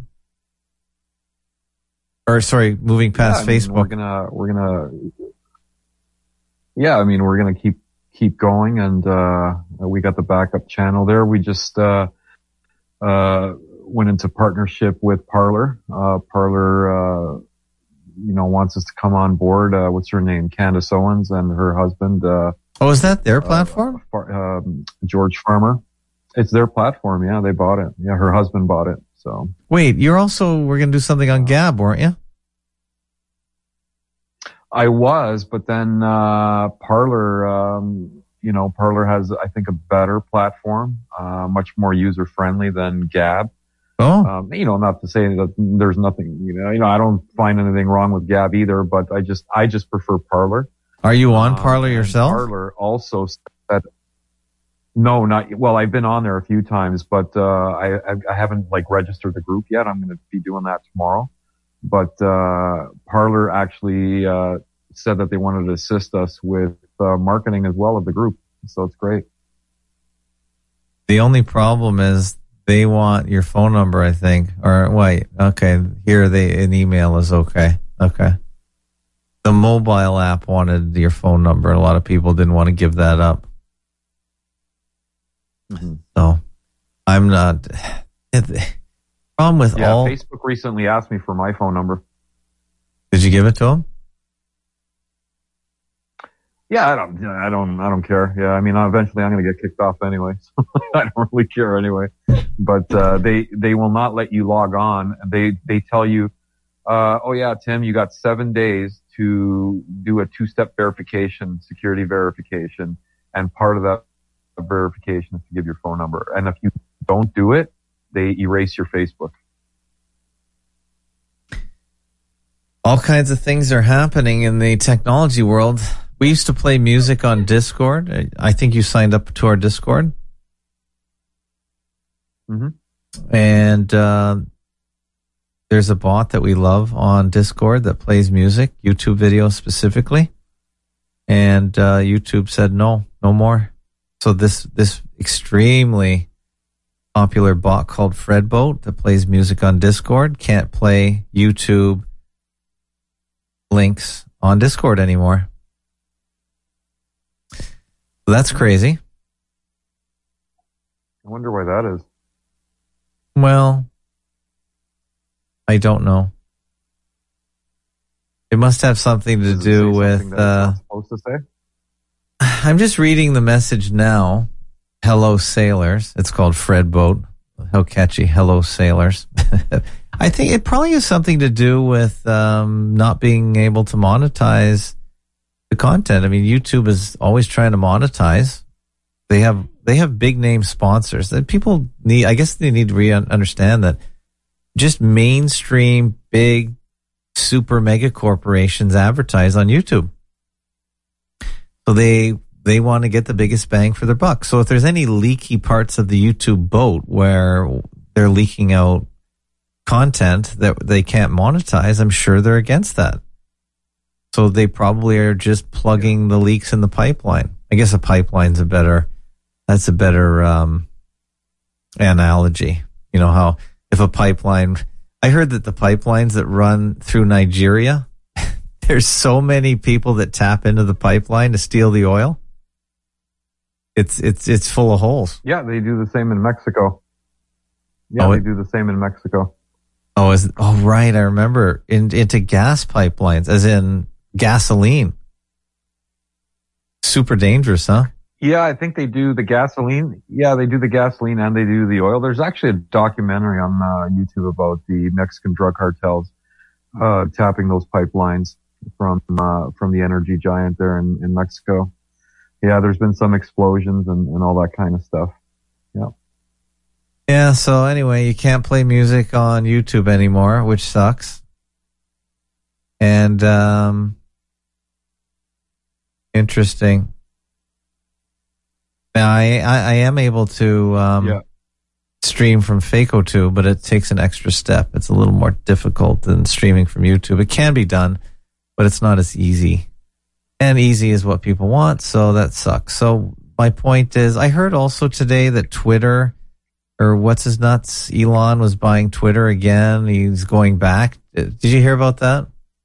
A: Or sorry, moving past
B: yeah, I mean,
A: Facebook.
B: We're gonna, we're gonna, yeah, I mean, we're gonna keep, keep going, and, uh, we got the backup channel there. We just, uh, uh, went into partnership with Parler. Uh, Parler, uh, you know, wants us to come on board. Uh, what's her name? Candace Owens and her husband. Uh,
A: oh, is that their platform?
B: Uh, um, George Farmer. It's their platform. Yeah, they bought it. Yeah, her husband bought it. So
A: wait, you're also, we're going to do something on Gab, weren't you?
B: I was, but then, uh, Parler, um, you know, Parler has, I think, a better platform, uh, much more user friendly than Gab.
A: Oh,
B: um, you know, not to say that there's nothing, you know, you know, I don't find anything wrong with Gab either, but I just, I just prefer Parler.
A: Are you on
B: um,
A: Parler yourself?
B: Parler also said, no, not, well, I've been on there a few times, but, uh, I, I, I haven't like registered the group yet. I'm going to be doing that tomorrow. But, uh, Parler actually, uh, said that they wanted to assist us with, uh, marketing as well of the group. So it's great.
A: The only problem is they want your phone number, I think. Or wait, okay, here they an email is okay. Okay. The mobile app wanted your phone number. A lot of people didn't want to give that up.
B: Mm-hmm.
A: So I'm not. The problem with
B: yeah,
A: all
B: Facebook recently asked me for my phone number.
A: Did you give it to them?
B: Yeah, I don't, I don't, I don't care. Yeah, I mean, eventually I'm going to get kicked off anyway, so I don't really care anyway. But uh, they they will not let you log on. They they tell you, uh, oh yeah, Tim, you got seven days to do a two-step verification, security verification, and part of that verification is to give your phone number. And if you don't do it, they erase your Facebook.
A: All kinds of things are happening in the technology world. We used to play music on Discord. I think you signed up to our Discord.
B: Mm-hmm.
A: And uh, there's a bot that we love on Discord that plays music, YouTube videos specifically. And uh, YouTube said no, no more. So this this extremely popular bot called Fredboat that plays music on Discord can't play YouTube links on Discord anymore. That's crazy.
B: I wonder why that is.
A: Well, I don't know. It must have something to
B: Does it
A: do
B: say
A: with.
B: something that
A: Uh,
B: it's not supposed to say?
A: I'm just reading the message now. Hello, sailors. It's called Fredboat. How catchy. Hello, sailors. I think it probably has something to do with um, not being able to monetize the content. I mean, YouTube is always trying to monetize. They have they have big name sponsors that people need. I guess they need to re- understand that just mainstream big super mega corporations advertise on YouTube. So they they want to get the biggest bang for their buck. So if there's any leaky parts of the YouTube boat where they're leaking out content that they can't monetize, I'm sure they're against that. So they probably are just plugging the leaks in the pipeline. I guess a pipeline's a better, that's a better um, analogy. You know how if a pipeline, I heard that the pipelines that run through Nigeria, there's so many people that tap into the pipeline to steal the oil. It's it's it's full of holes.
B: Yeah, they do the same in Mexico. Yeah,
A: oh,
B: they
A: it,
B: do the same in Mexico.
A: Oh, is oh right, I remember in, into gas pipelines, as in gasoline. Super dangerous, huh?
B: Yeah, I think they do the gasoline. Yeah, they do the gasoline and they do the oil. There's actually a documentary on uh, YouTube about the Mexican drug cartels. uh, tapping those pipelines from uh, from the energy giant there in, in Mexico. Yeah, there's been some explosions and, and all that kind of stuff. Yeah.
A: Yeah, so anyway, you can't play music on YouTube anymore, which sucks. And, um, interesting. Now, I, I, I am able to, um,
B: yeah.
A: stream from FacoTube, but it takes an extra step. It's a little more difficult than streaming from YouTube. It can be done, but it's not as easy. And easy is what people want, so that sucks. So my point is, I heard also today that Twitter, or what's his nuts, Elon was buying Twitter again. He's going back. Did you hear about that?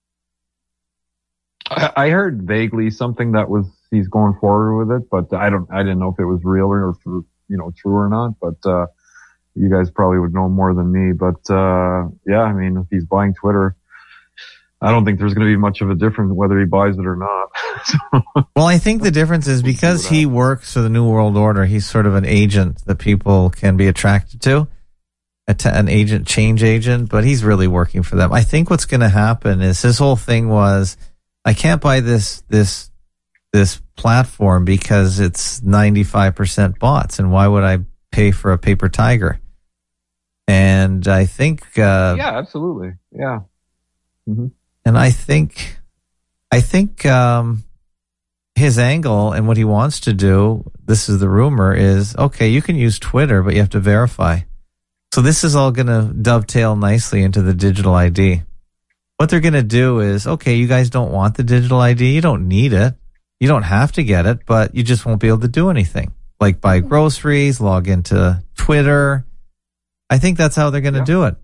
B: I heard vaguely something that was he's going forward with it, but I don't. I didn't know if it was real or if, you know, true or not. But uh, you guys probably would know more than me. But uh, yeah, I mean, if he's buying Twitter, I don't think there's going to be much of a difference whether he buys it or not.
A: Well, I think the difference is because he works for the New World Order, he's sort of an agent that people can be attracted to, a t- an agent, change agent, but he's really working for them. I think what's going to happen is his whole thing was, I can't buy this this this platform because it's ninety-five percent bots, and why would I pay for a paper tiger? And I think... Uh,
B: yeah, absolutely. Yeah. Mm-hmm.
A: And I think, I think um, his angle and what he wants to do, this is the rumor, is, okay, you can use Twitter, but you have to verify. So this is all going to dovetail nicely into the digital I D. What they're going to do is, okay, you guys don't want the digital I D. You don't need it. You don't have to get it, but you just won't be able to do anything. Like buy groceries, log into Twitter. I think that's how they're going to yeah. do it.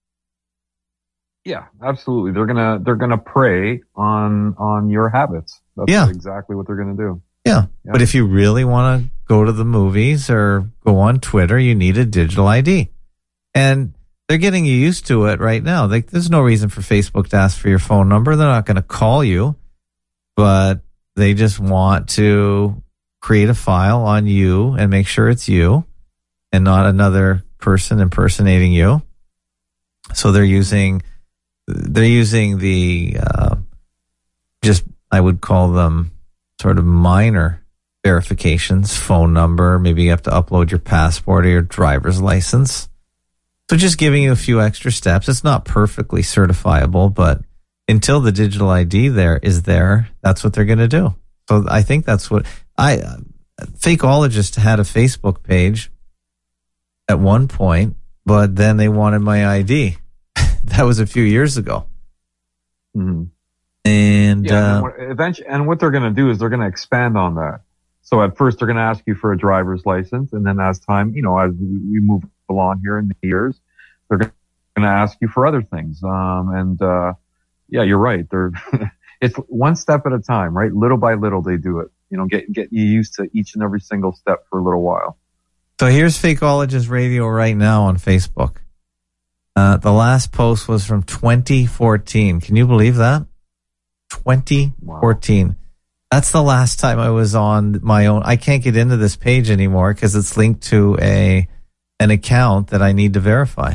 B: Yeah, absolutely. They're gonna they're gonna prey on on your habits. That's
A: yeah.
B: exactly what they're gonna do.
A: Yeah. yeah. But if you really want to go to the movies or go on Twitter, you need a digital I D. And they're getting you used to it right now. Like, there's no reason for Facebook to ask for your phone number. They're not going to call you, but they just want to create a file on you and make sure it's you and not another person impersonating you. So they're using, they're using the, uh, just, I would call them sort of minor verifications, phone number. Maybe you have to upload your passport or your driver's license. So just giving you a few extra steps. It's not perfectly certifiable, but until the digital I D there is there, that's what they're going to do. So I think that's what I, uh, Fakeologist had a Facebook page at one point, but then they wanted my I D. That was a few years ago.
B: Mm-hmm.
A: And,
B: yeah,
A: uh,
B: and, what, eventually, and what they're going to do is they're going to expand on that. So at first they're going to ask you for a driver's license, and then as time, you know, as we move along here in the years, they're going to ask you for other things. Um, and uh, yeah, you're right. They're it's one step at a time, right? Little by little, they do it. You know, get get you used to each and every single step for a little while.
A: So here's Fakeologist Radio right now on Facebook. Uh, the last post was from twenty fourteen. Can you believe that? twenty fourteen. Wow. That's the last time I was on my own. I can't get into this page anymore because it's linked to a an account that I need to verify.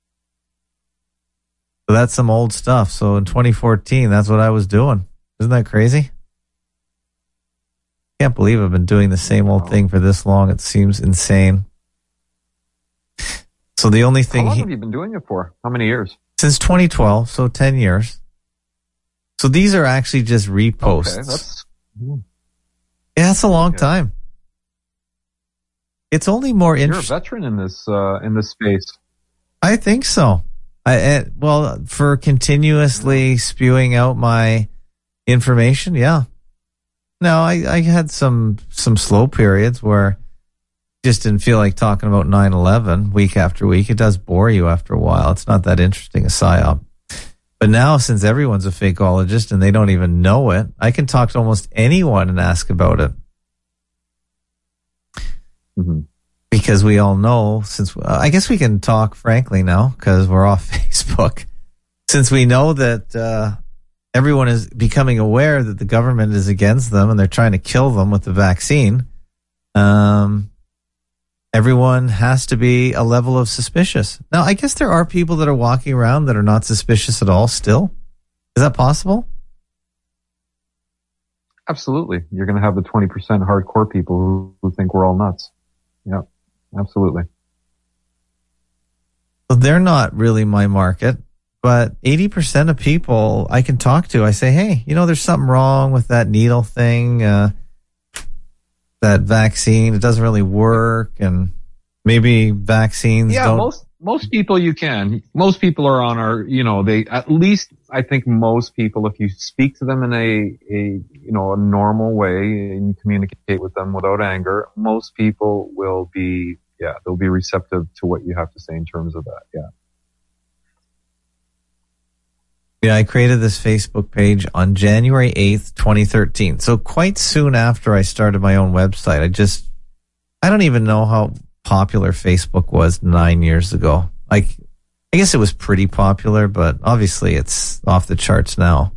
A: So that's some old stuff. So in twenty fourteen, that's what I was doing. Isn't that crazy? Can't believe I've been doing the same old thing for this long. It seems insane. So the only thing...
B: How long
A: he,
B: have you been doing it for? How many years?
A: Since twenty twelve, so ten years. So these are actually just reposts.
B: Okay, that's...
A: Yeah, that's a long okay. time. It's only more interesting.
B: You're a veteran in this uh, in this space.
A: I think so. I, I well, for continuously spewing out my information, yeah. No, I, I had some some slow periods where just didn't feel like talking about nine eleven week after week. It does bore you after a while. It's not that interesting a psyop. But now, since everyone's a fakeologist and they don't even know it, I can talk to almost anyone and ask about it.
B: Mm-hmm.
A: Because we all know, since uh, I guess we can talk frankly now because we're off Facebook. Since we know that uh, everyone is becoming aware that the government is against them and they're trying to kill them with the vaccine, um, everyone has to be a level of suspicious. Now, I guess there are people that are walking around that are not suspicious at all still. Is that possible?
B: Absolutely. You're going to have the twenty percent hardcore people who, who think we're all nuts. Yeah, absolutely.
A: So they're not really my market, but eighty percent of people I can talk to, I say, hey, you know, there's something wrong with that needle thing, uh, that vaccine. It doesn't really work, and maybe vaccines
B: yeah,
A: don't.
B: most most people you can. Most people are on our, you know, they at least I think most people, if you speak to them in a a you know a normal way and you communicate with them without anger, most people will be yeah they'll be receptive to what you have to say in terms of that. Yeah.
A: Yeah, I created this Facebook page on January eighth, twenty thirteen. So quite soon after I started my own website. I just, I don't even know how popular Facebook was nine years ago. Like, I guess it was pretty popular, but obviously it's off the charts now.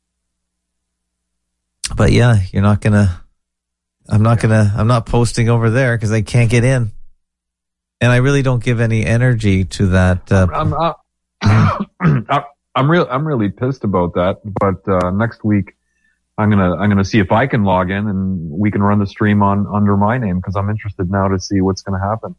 A: But yeah, you're not gonna, I'm not gonna, I'm not posting over there because I can't get in. And I really don't give any energy to that. Uh,
B: I'm, I'm, uh, I'm real. I'm really pissed about that. But uh, next week, I'm gonna I'm gonna see if I can log in and we can run the stream on under my name because I'm interested now to see what's going to happen.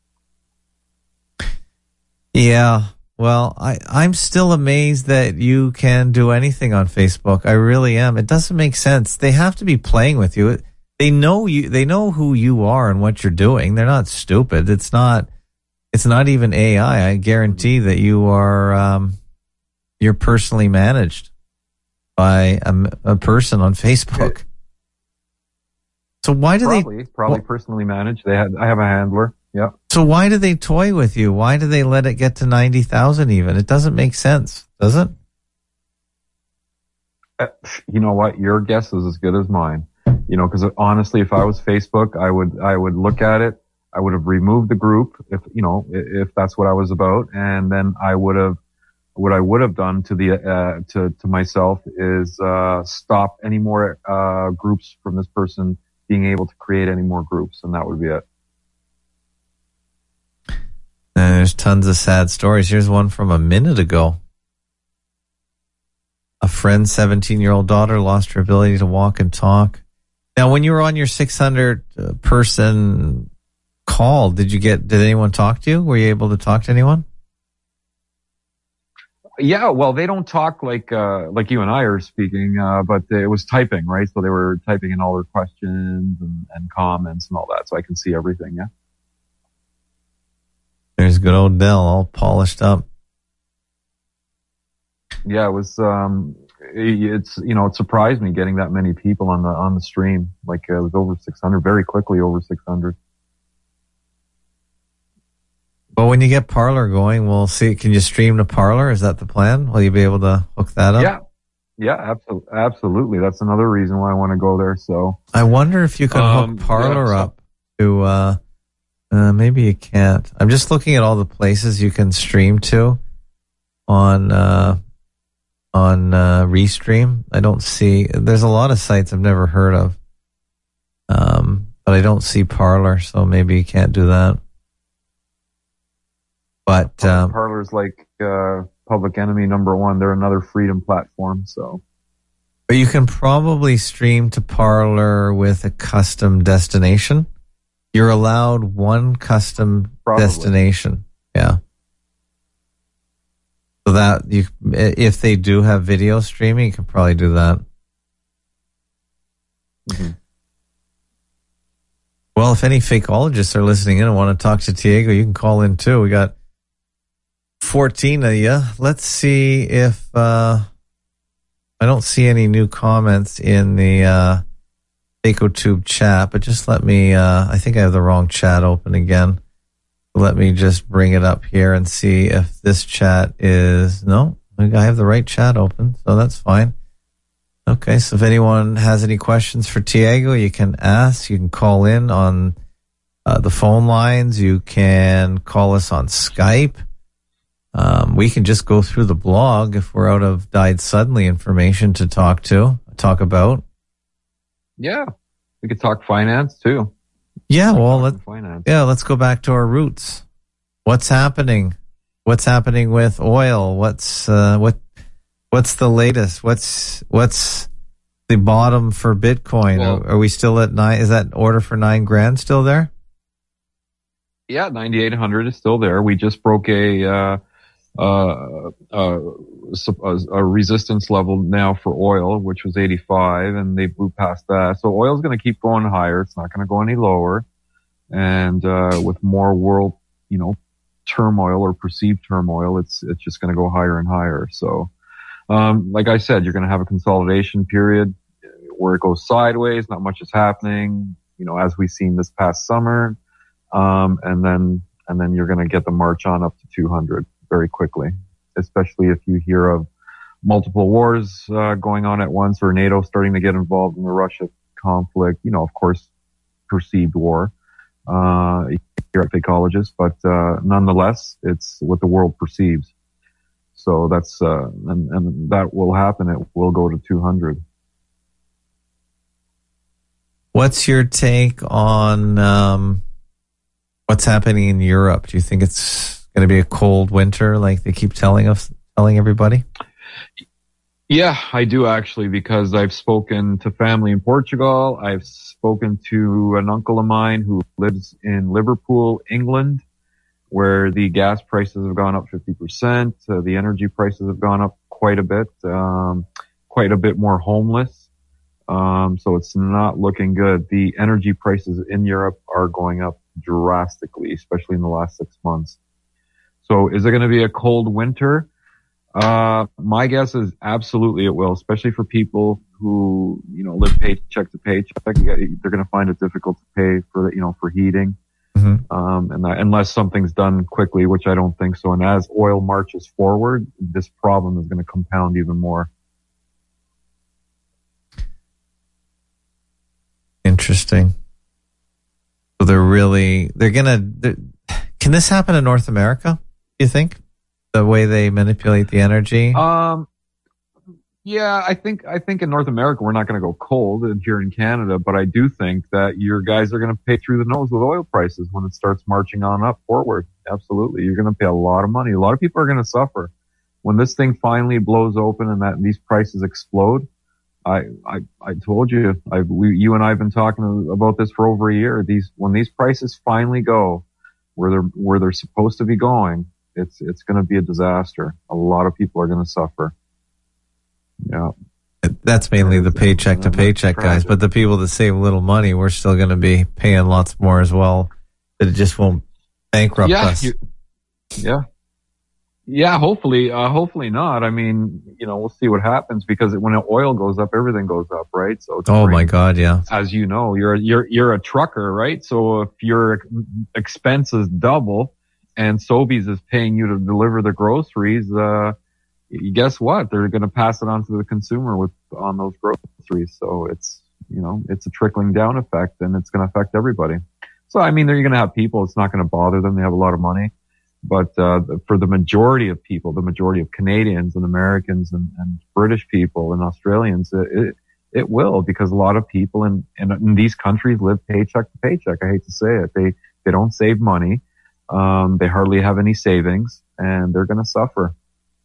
A: Yeah, well, I I'm still amazed that you can do anything on Facebook. I really am. It doesn't make sense. They have to be playing with you. They know you. They know who you are and what you're doing. They're not stupid. It's not. It's not even A I. I guarantee that you are. Um, You're personally managed by a, a person on Facebook. So why do
B: probably,
A: they
B: probably
A: well,
B: personally managed? They had. I have a handler. Yeah.
A: So why do they toy with you? Why do they let it get to ninety thousand? Even it doesn't make sense, does it?
B: Uh, you know what? Your guess is as good as mine. You know, because honestly, if I was Facebook, I would I would look at it. I would have removed the group if you know if that's what I was about, and then I would have. What I would have done to the uh, to to myself is uh, stop any more uh, groups from this person being able to create any more groups, and that would be it.
A: And there's tons of sad stories. Here's one from a minute ago. A friend's seventeen-year-old daughter lost her ability to walk and talk. Now, when you were on your six hundred person call, did you get? Did anyone talk to you? Were you able to talk to anyone?
B: Yeah, well, they don't talk like uh, like you and I are speaking, uh, but it was typing, right? So they were typing in all their questions and, and comments and all that, so I can see everything. Yeah.
A: There's good old Dell, all polished up.
B: Yeah, it was. Um, it's you know, it surprised me getting that many people on the on the stream. Like uh, it was over six hundred, very quickly over six hundred.
A: Well, when you get Parler going, we'll see. Can you stream to Parler? Is that the plan? Will you be able to hook that up?
B: Yeah. Yeah, absolutely. Absolutely. That's another reason why I want to go there. So
A: I wonder if you can
B: um,
A: hook Parler
B: yeah, so.
A: up to, uh, uh, maybe you can't. I'm just looking at all the places you can stream to on, uh, on, uh, Restream. I don't see, there's a lot of sites I've never heard of. Um, but I don't see Parler, so maybe you can't do that. But um,
B: Parler's like uh, Public Enemy number one. They're another freedom platform. So,
A: but you can probably stream to Parler with a custom destination. You're allowed one custom probably. destination. Yeah. So that you, if they do have video streaming, you can probably do that. Mm-hmm. Well, if any fakeologists are listening in and want to talk to Tiago, you can call in too. We got fourteen of you. Let's see if uh, I don't see any new comments in the uh, FakeoTube chat, but just let me, uh, I think I have the wrong chat open again. Let me just bring it up here and see if this chat is, no, I have the right chat open, so that's fine. Okay, so if anyone has any questions for Tiago, you can ask. You can call in on uh, the phone lines. You can call us on Skype. Um, we can just go through the blog if we're out of died suddenly information to talk to, talk about.
B: Yeah, we could talk finance too.
A: Yeah, well, let,
B: finance.
A: yeah, let's go back to our roots. What's happening? What's happening with oil? What's uh, what? What's the latest? What's what's the bottom for Bitcoin?
B: Well,
A: are, are we still at nine? Is that order for nine grand still there?
B: Yeah, ninety-eight hundred is still there. We just broke a uh, uh, uh, a resistance level now for oil, which was eighty-five, and they blew past that. So oil's going to keep going higher. It's not going to go any lower. And uh, with more world, you know, turmoil or perceived turmoil, it's it's just going to go higher and higher. So, um, like I said, you're going to have a consolidation period where it goes sideways. Not much is happening, you know, as we've seen this past summer. Um, and then, and then you're going to get the march on up to two hundred very quickly, especially if you hear of multiple wars, uh, going on at once, or NATO starting to get involved in the Russia conflict, you know, of course, perceived war, uh, here at psychologists, but, uh, nonetheless, it's what the world perceives. So that's, uh, and, and that will happen. It will go to two hundred.
A: What's your take on, um, what's happening in Europe? Do you think it's going to be a cold winter like they keep telling us, telling everybody?
B: Yeah, I do actually, because I've spoken to family in Portugal. I've spoken to an uncle of mine who lives in Liverpool, England, where the gas prices have gone up fifty percent. Uh, the energy prices have gone up quite a bit, um, quite a bit more homeless. Um, so it's not looking good. The energy prices in Europe are going up drastically, especially in the last six months. So is it going to be a cold winter? Uh, my guess is absolutely it will, especially for people who, you know, live paycheck to paycheck. They're going to find it difficult to pay for, you know, for heating. Mm-hmm. Um, and that, unless something's done quickly, which I don't think so. And as oil marches forward, this problem is going to compound even more.
A: Interesting. So they're really, they're going to, can this happen in North America, do you think? The way they manipulate the energy?
B: Um, yeah, I think, I think in North America, we're not going to go cold and here in Canada, but I do think that your guys are going to pay through the nose with oil prices when it starts marching on up forward. Absolutely. You're going to pay a lot of money. A lot of people are going to suffer when this thing finally blows open and that these prices explode. I, I, I told you, I, we, you and I have been talking about this for over a year. These, when these prices finally go where they're, where they're supposed to be going, it's, it's going to be a disaster. A lot of people are going to suffer. Yeah.
A: That's mainly the paycheck to paycheck guys, but the people that save little money, we're still going to be paying lots more as well. That it just won't bankrupt
B: yeah,
A: us.
B: You, yeah. Yeah, hopefully, uh, hopefully not. I mean, you know, we'll see what happens because when oil goes up, everything goes up, right? So, it's
A: oh
B: great.
A: My God, yeah.
B: As you know, you're, you're, you're a trucker, right? So if your expenses double and Sobeys is paying you to deliver the groceries, uh, guess what? They're going to pass it on to the consumer with, on those groceries. So it's, you know, it's a trickling down effect and it's going to affect everybody. So, I mean, you're going to have people, it's not going to bother them. They have a lot of money. But, uh, for the majority of people, the majority of Canadians and Americans and, and British people and Australians, it, it will, because a lot of people in, in, in these countries live paycheck to paycheck. I hate to say it. They, they don't save money. Um, they hardly have any savings and they're going to suffer.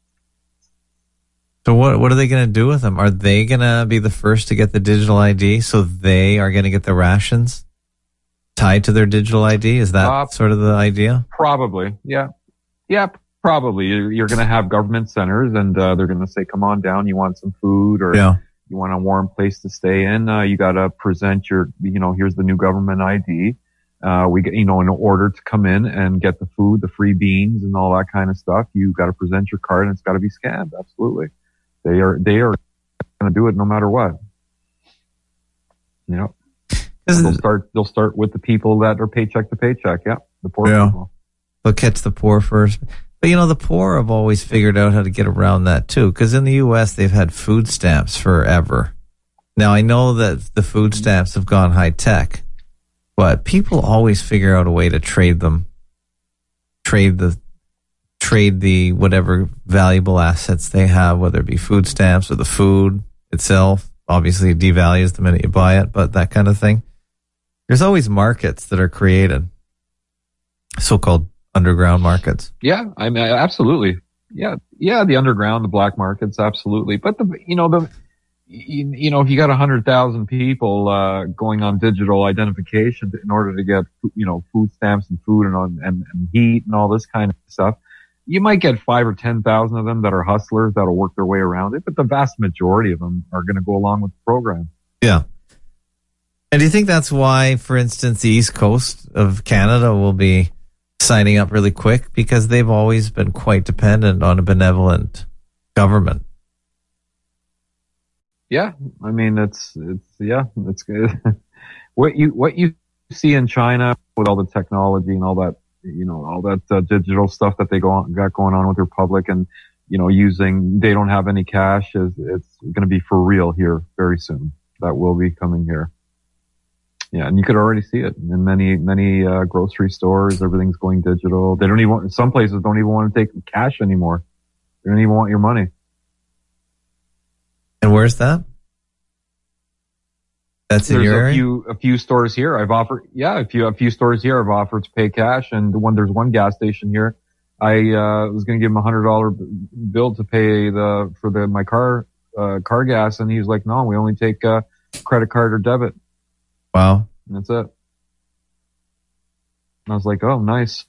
A: So what, what are they going to do with them? Are they going to be the first to get the digital I D? So they are going to get the rations tied to their digital I D? Is that uh, sort of the idea?
B: Probably. Yeah. Yeah, probably. You're, you're going to have government centers and, uh, they're going to say, come on down. You want some food or yeah. you want a warm place to stay in? Uh, you got to present your, you know, here's the new government I D. Uh, we get, you know, in order to come in and get the food, the free beans and all that kind of stuff, you got to present your card and it's got to be scanned. Absolutely. They are, they are going to do it no matter what. You know. They'll start. They'll start with the people that are paycheck to paycheck. Yeah, the poor yeah. people.
A: They'll catch the poor first. But you know, the poor have always figured out how to get around that too. Because in the U S, they've had food stamps forever. Now I know that the food stamps have gone high tech, but people always figure out a way to trade them, trade the, trade the whatever valuable assets they have, whether it be food stamps or the food itself. Obviously, it devalues the minute you buy it, but that kind of thing. There's always markets that are created, so-called underground markets.
B: Yeah, I mean, absolutely. Yeah, yeah, the underground, the black markets, absolutely. But the, you know, the, you, you know, if you got a hundred thousand people uh going on digital identification in order to get, you know, food stamps and food and on and, and heat and all this kind of stuff, you might get five or ten thousand of them that are hustlers that'll work their way around it. But the vast majority of them are going to go along with the program.
A: Yeah. And do you think that's why, for instance, the East Coast of Canada will be signing up really quick? Because they've always been quite dependent on a benevolent government.
B: Yeah, I mean, it's, it's, yeah, it's good. what you, what you see in China with all the technology and all that, you know, all that uh, digital stuff that they go on, got going on with Republic and, you know, using, they don't have any cash, is it's going to be for real here very soon. That will be coming here. Yeah, and you could already see it in many, many uh, grocery stores. Everything's going digital. They don't even want, some places don't even want to take cash anymore. They don't even want your money.
A: And where's that? That's in
B: there's
A: your
B: a
A: area?
B: few a few stores here. I've offered, yeah, a few a few stores here. I've offered to pay cash, and when there's one gas station here, I uh was going to give him a hundred dollar bill to pay the for the my car uh car gas, and he's like, no, we only take uh credit card or debit.
A: Wow,
B: and that's it. And I was like, oh, nice.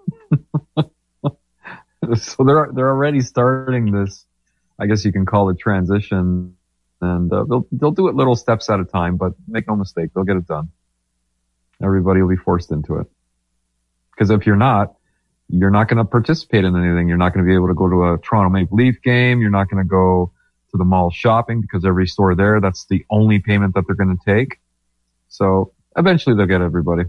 B: So they're they're already starting this, I guess you can call it transition, and uh, they'll they'll do it little steps at a time, but make no mistake, they'll get it done. Everybody will be forced into it. Because if you're not, you're not going to participate in anything. You're not going to be able to go to a Toronto Maple Leaf game. You're not going to go to the mall shopping because every store there, that's the only payment that they're going to take. So eventually they'll get everybody.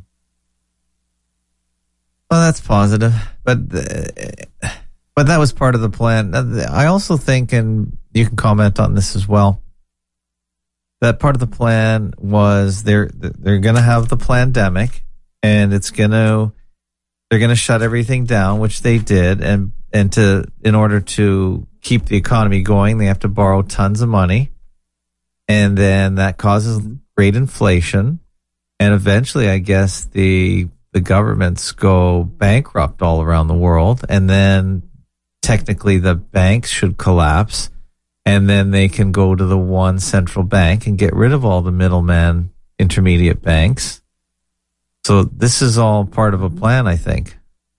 A: Well, that's positive, but uh, but that was part of the plan. I also think, and you can comment on this as well, that part of the plan was they're they're going to have the pandemic, and it's going to they're going to shut everything down, which they did, and and to in order to keep the economy going, they have to borrow tons of money, and then that causes great inflation, and eventually, I guess the the governments go bankrupt all around the world, and then technically the banks should collapse, and then they can go to the one central bank and get rid of all the middleman intermediate banks. So this is all part of a plan, I think.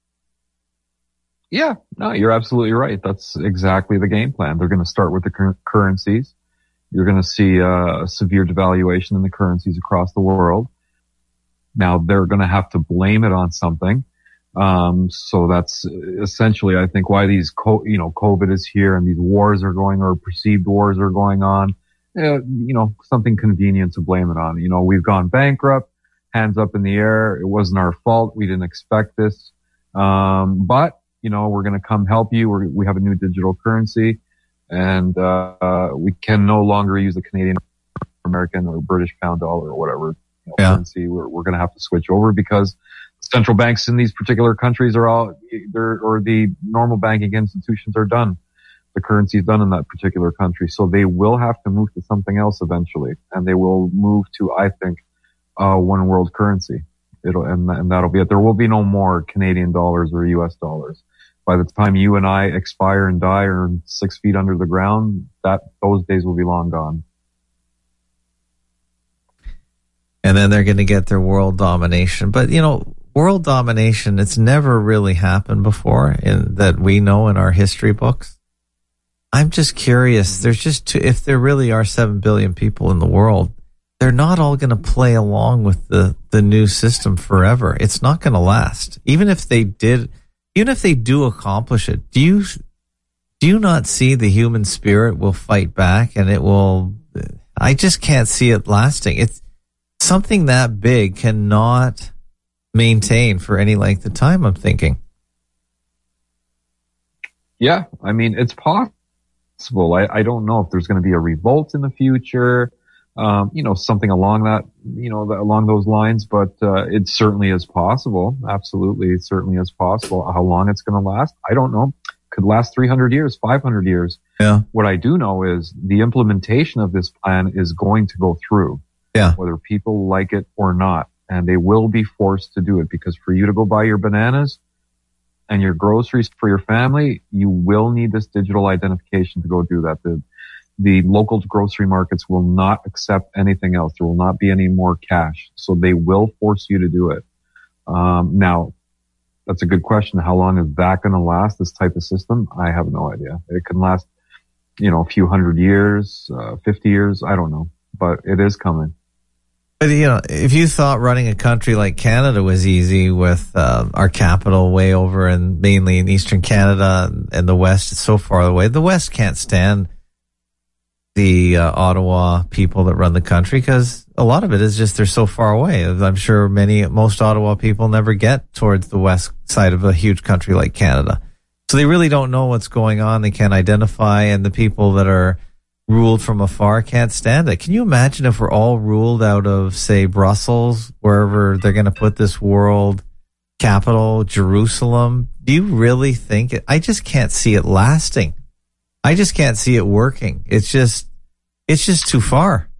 B: Yeah, no, you're absolutely right. That's exactly the game plan. They're going to start with the cur- currencies. You're going to see uh, a severe devaluation in the currencies across the world. Now they're going to have to blame it on something. Um, so that's essentially, I think, why these, co- you know, COVID is here and these wars are going, or perceived wars are going on. Uh, you know, something convenient to blame it on. You know, we've gone bankrupt, hands up in the air. It wasn't our fault. We didn't expect this. Um, but, you know, we're going to come help you. We're, we have a new digital currency, and, uh, we can no longer use the Canadian, American, or British pound dollar or whatever. You know,
A: yeah.
B: currency. We're, we're going to have to switch over because central banks in these particular countries are all, they're, or the normal banking institutions are done. The currency is done in that particular country. So they will have to move to something else eventually. And they will move to, I think, uh, one world currency. It'll, and, and that'll be it. There will be no more Canadian dollars or U S dollars. By the time you and I expire and die or six feet under the ground, that, those days will be long gone.
A: And then they're going to get their world domination. But, you know, world domination, it's never really happened before in that we know in our history books. I'm just curious. There's just two, if there really are seven billion people in the world, they're not all going to play along with the, the new system forever. It's not going to last. Even if they did, even if they do accomplish it, do you, do you not see the human spirit will fight back and it will, I just can't see it lasting. It's, something that big cannot maintain for any length of time, I'm thinking.
B: Yeah, I mean, it's possible. I, I don't know if there's going to be a revolt in the future, um, you know, something along that, you know, that, along those lines, but uh, it certainly is possible. Absolutely, it certainly is possible. How long it's going to last, I don't know. Could last three hundred years, five hundred years.
A: Yeah.
B: What I do know is the implementation of this plan is going to go through.
A: Yeah.
B: Whether people like it or not. and they will be forced to do it, because for you to go buy your bananas and your groceries for your family, you will need this digital identification to go do that. The, the local grocery markets will not accept anything else. There will not be any more cash. So they will force you to do it. Um, now, that's a good question. How long is that going to last, this type of system? I have no idea. It can last, you know, a few hundred years, uh, fifty years. I don't know, but it is coming.
A: But, you know, if you thought running a country like Canada was easy with uh, our capital way over and mainly in Eastern Canada, and the West is so far away, the West can't stand the uh, Ottawa people that run the country, because a lot of it is just they're so far away. I'm sure many, most Ottawa people never get towards the west side of a huge country like Canada. So they really don't know what's going on. They can't identify, and the people that are ruled from afar can't stand it. Can you imagine if we're all ruled out of, say, Brussels, wherever they're going to put this world capital, Jerusalem? Do you really think it? I just can't see it lasting. I just can't see it working. It's just, it's just too far.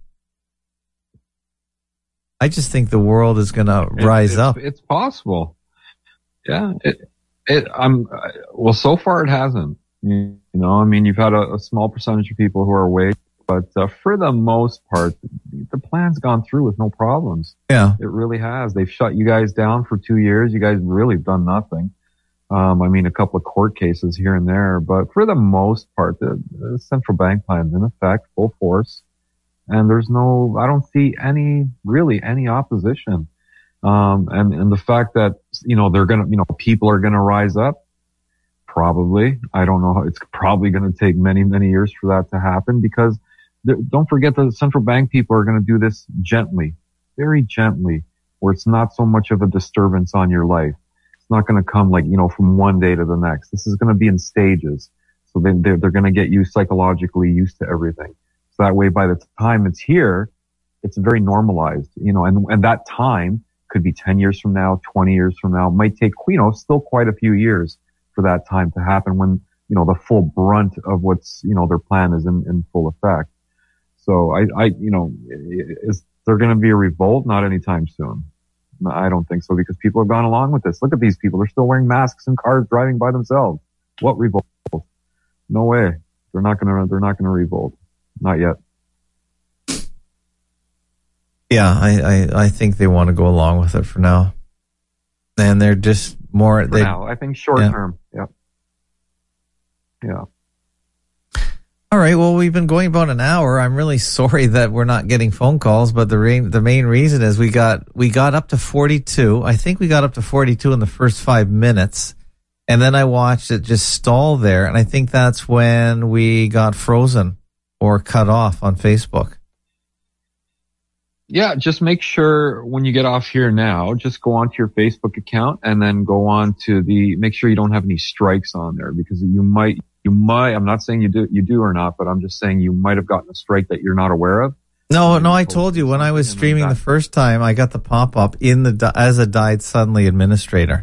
A: I just think the world is going to rise
B: it's,
A: up.
B: It's possible. Yeah. It, it, I'm, well, so far it hasn't. You know, I mean, you've had a, a small percentage of people who are awake, but uh, for the most part, the plan's gone through with no problems.
A: Yeah.
B: It really has. They've shut you guys down for two years. You guys really have done nothing. Um, I mean, a couple of court cases here and there, but for the most part, the, the central bank plan's in effect, full force. And there's no, I don't see any, really any opposition. Um, and, and the fact that, you know, they're going to, you know, people are going to rise up. Probably. I don't know. It's probably going to take many, many years for that to happen, because don't forget the central bank people are going to do this gently, very gently, where it's not so much of a disturbance on your life. It's not going to come like, you know, from one day to the next. This is going to be in stages. So they, they're, they're going to get you psychologically used to everything. So that way, by the time it's here, it's very normalized, you know, and, and that time could be ten years from now, twenty years from now. It might take, you know, still quite a few years for that time to happen, when, you know, the full brunt of what's, you know, their plan is in, in full effect. So I, I, you know, is there going to be a revolt? Not anytime soon. I don't think so, because people have gone along with this. Look at these people. They're still wearing masks in cars driving by themselves. What revolt? No way. They're not going to, they're not going to revolt. Not yet.
A: Yeah. I, I, I think they want to go along with it for now. And they're just more,
B: for
A: they,
B: now, I think short
A: yeah.
B: term. Yeah. Yeah.
A: All right. Well, we've been going about an hour. I'm really sorry that we're not getting phone calls, but the re- the main reason is we got we got up to forty-two. I think we got up to forty-two in the first five minutes, and then I watched it just stall there, and I think that's when we got frozen or cut off on Facebook.
B: Yeah, just make sure when you get off here now, just go onto your Facebook account and then go on to the, make sure you don't have any strikes on there, because you might, you might, I'm not saying you do, you do or not, but I'm just saying you might have gotten a strike that you're not aware of.
A: No, no, I told you when I was streaming the first time, I got the pop-up in the, as a Died Suddenly administrator.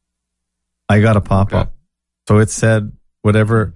A: I got a pop-up. Okay. So it said whatever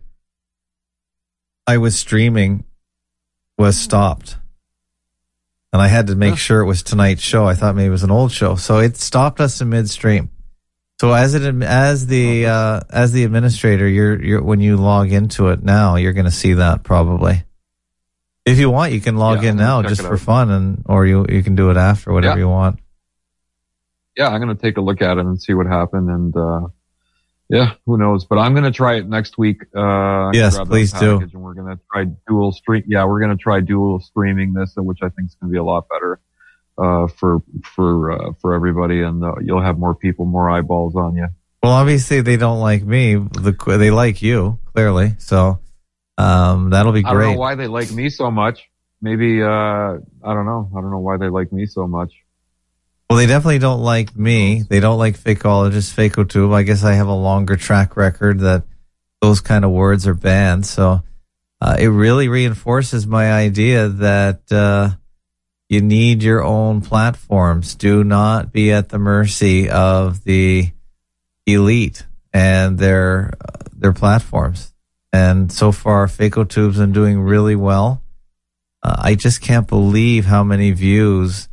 A: I was streaming was stopped. And I had to make sure it was tonight's show. I thought maybe it was an old show. So it stopped us in midstream. So as it, as the, uh, as the administrator, you're, you're, when you log into it now, you're going to see that probably. If you want, you can log yeah, in now just for fun, and, or you, you can do it after, whatever yeah. you want.
B: Yeah, I'm going to take a look at it and see what happened. And, uh, yeah, who knows? But I'm going to try it next week. Uh,
A: yes, please do.
B: And we're going to try dual stream. Yeah, we're going to try dual streaming this, which I think is going to be a lot better, uh, for, for, uh, for everybody. And, uh, you'll have more people, more eyeballs on you.
A: Well, obviously they don't like me. The, they like you, clearly. So, um, that'll be great. I
B: don't know why they like me so much. Maybe, uh, I don't know. I don't know why they like me so much.
A: Well, they definitely don't like me. They don't like Fakeologist, Fakotube. I guess I have a longer track record that those kind of words are banned. So uh, it really reinforces my idea that uh, you need your own platforms. Do not be at the mercy of the elite and their uh, their platforms. And so far, Fakotube's been doing really well. Uh, I just can't believe how many views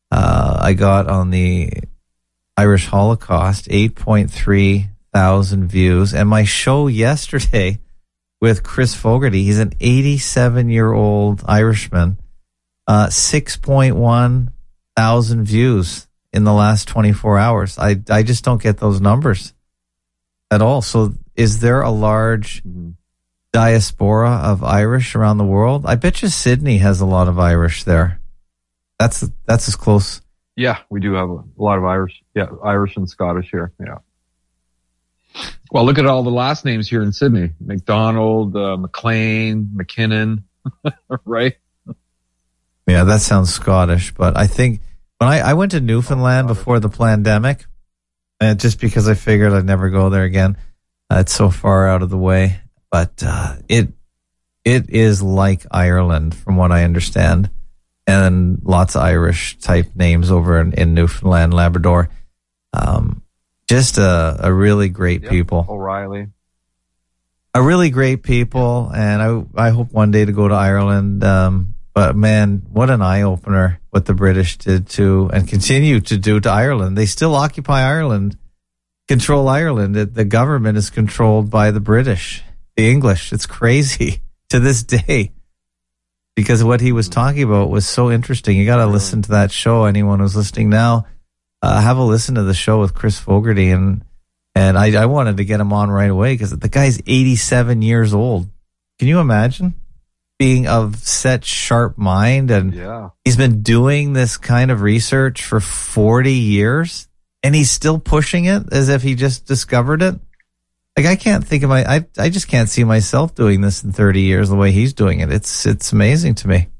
A: Uh, I got on the Irish Holocaust, eight point three thousand views. And my show yesterday with Chris Fogarty, he's an eighty-seven-year-old Irishman, uh, six point one thousand views in the last twenty-four hours. I, I just don't get those numbers at all. So is there a large mm-hmm. diaspora of Irish around the world? I bet you Sydney has a lot of Irish there. That's that's as close.
B: Yeah, we do have a lot of Irish. Yeah, Irish and Scottish here. Yeah.
C: Well, look at all the last names here in Sydney: McDonald, uh, McLean, McKinnon, right?
A: Yeah, that sounds Scottish. But I think when I, I went to Newfoundland before the pandemic, and just because I figured I'd never go there again, uh, it's so far out of the way. But uh, it it is like Ireland, from what I understand. And lots of Irish type names over in, in Newfoundland, Labrador. Um, just a, a really great
B: yep.
A: people.
B: O'Reilly.
A: A really great people. And I, I hope one day to go to Ireland. Um, but man, what an eye opener what the British did to and continue to do to Ireland. They still occupy Ireland, control Ireland. The, the government is controlled by the British, the English. It's crazy to this day. Because what he was talking about was so interesting. You got to listen to that show. Anyone who's listening now, uh, have a listen to the show with Chris Fogarty. And and I, I wanted to get him on right away because the guy's eighty-seven years old. Can you imagine being of such sharp mind? And
B: yeah.
A: he's been doing this kind of research for forty years, and he's still pushing it as if he just discovered it. Like, I can't think of my, I, I just can't see myself doing this in thirty years the way he's doing it. It's, it's amazing to me.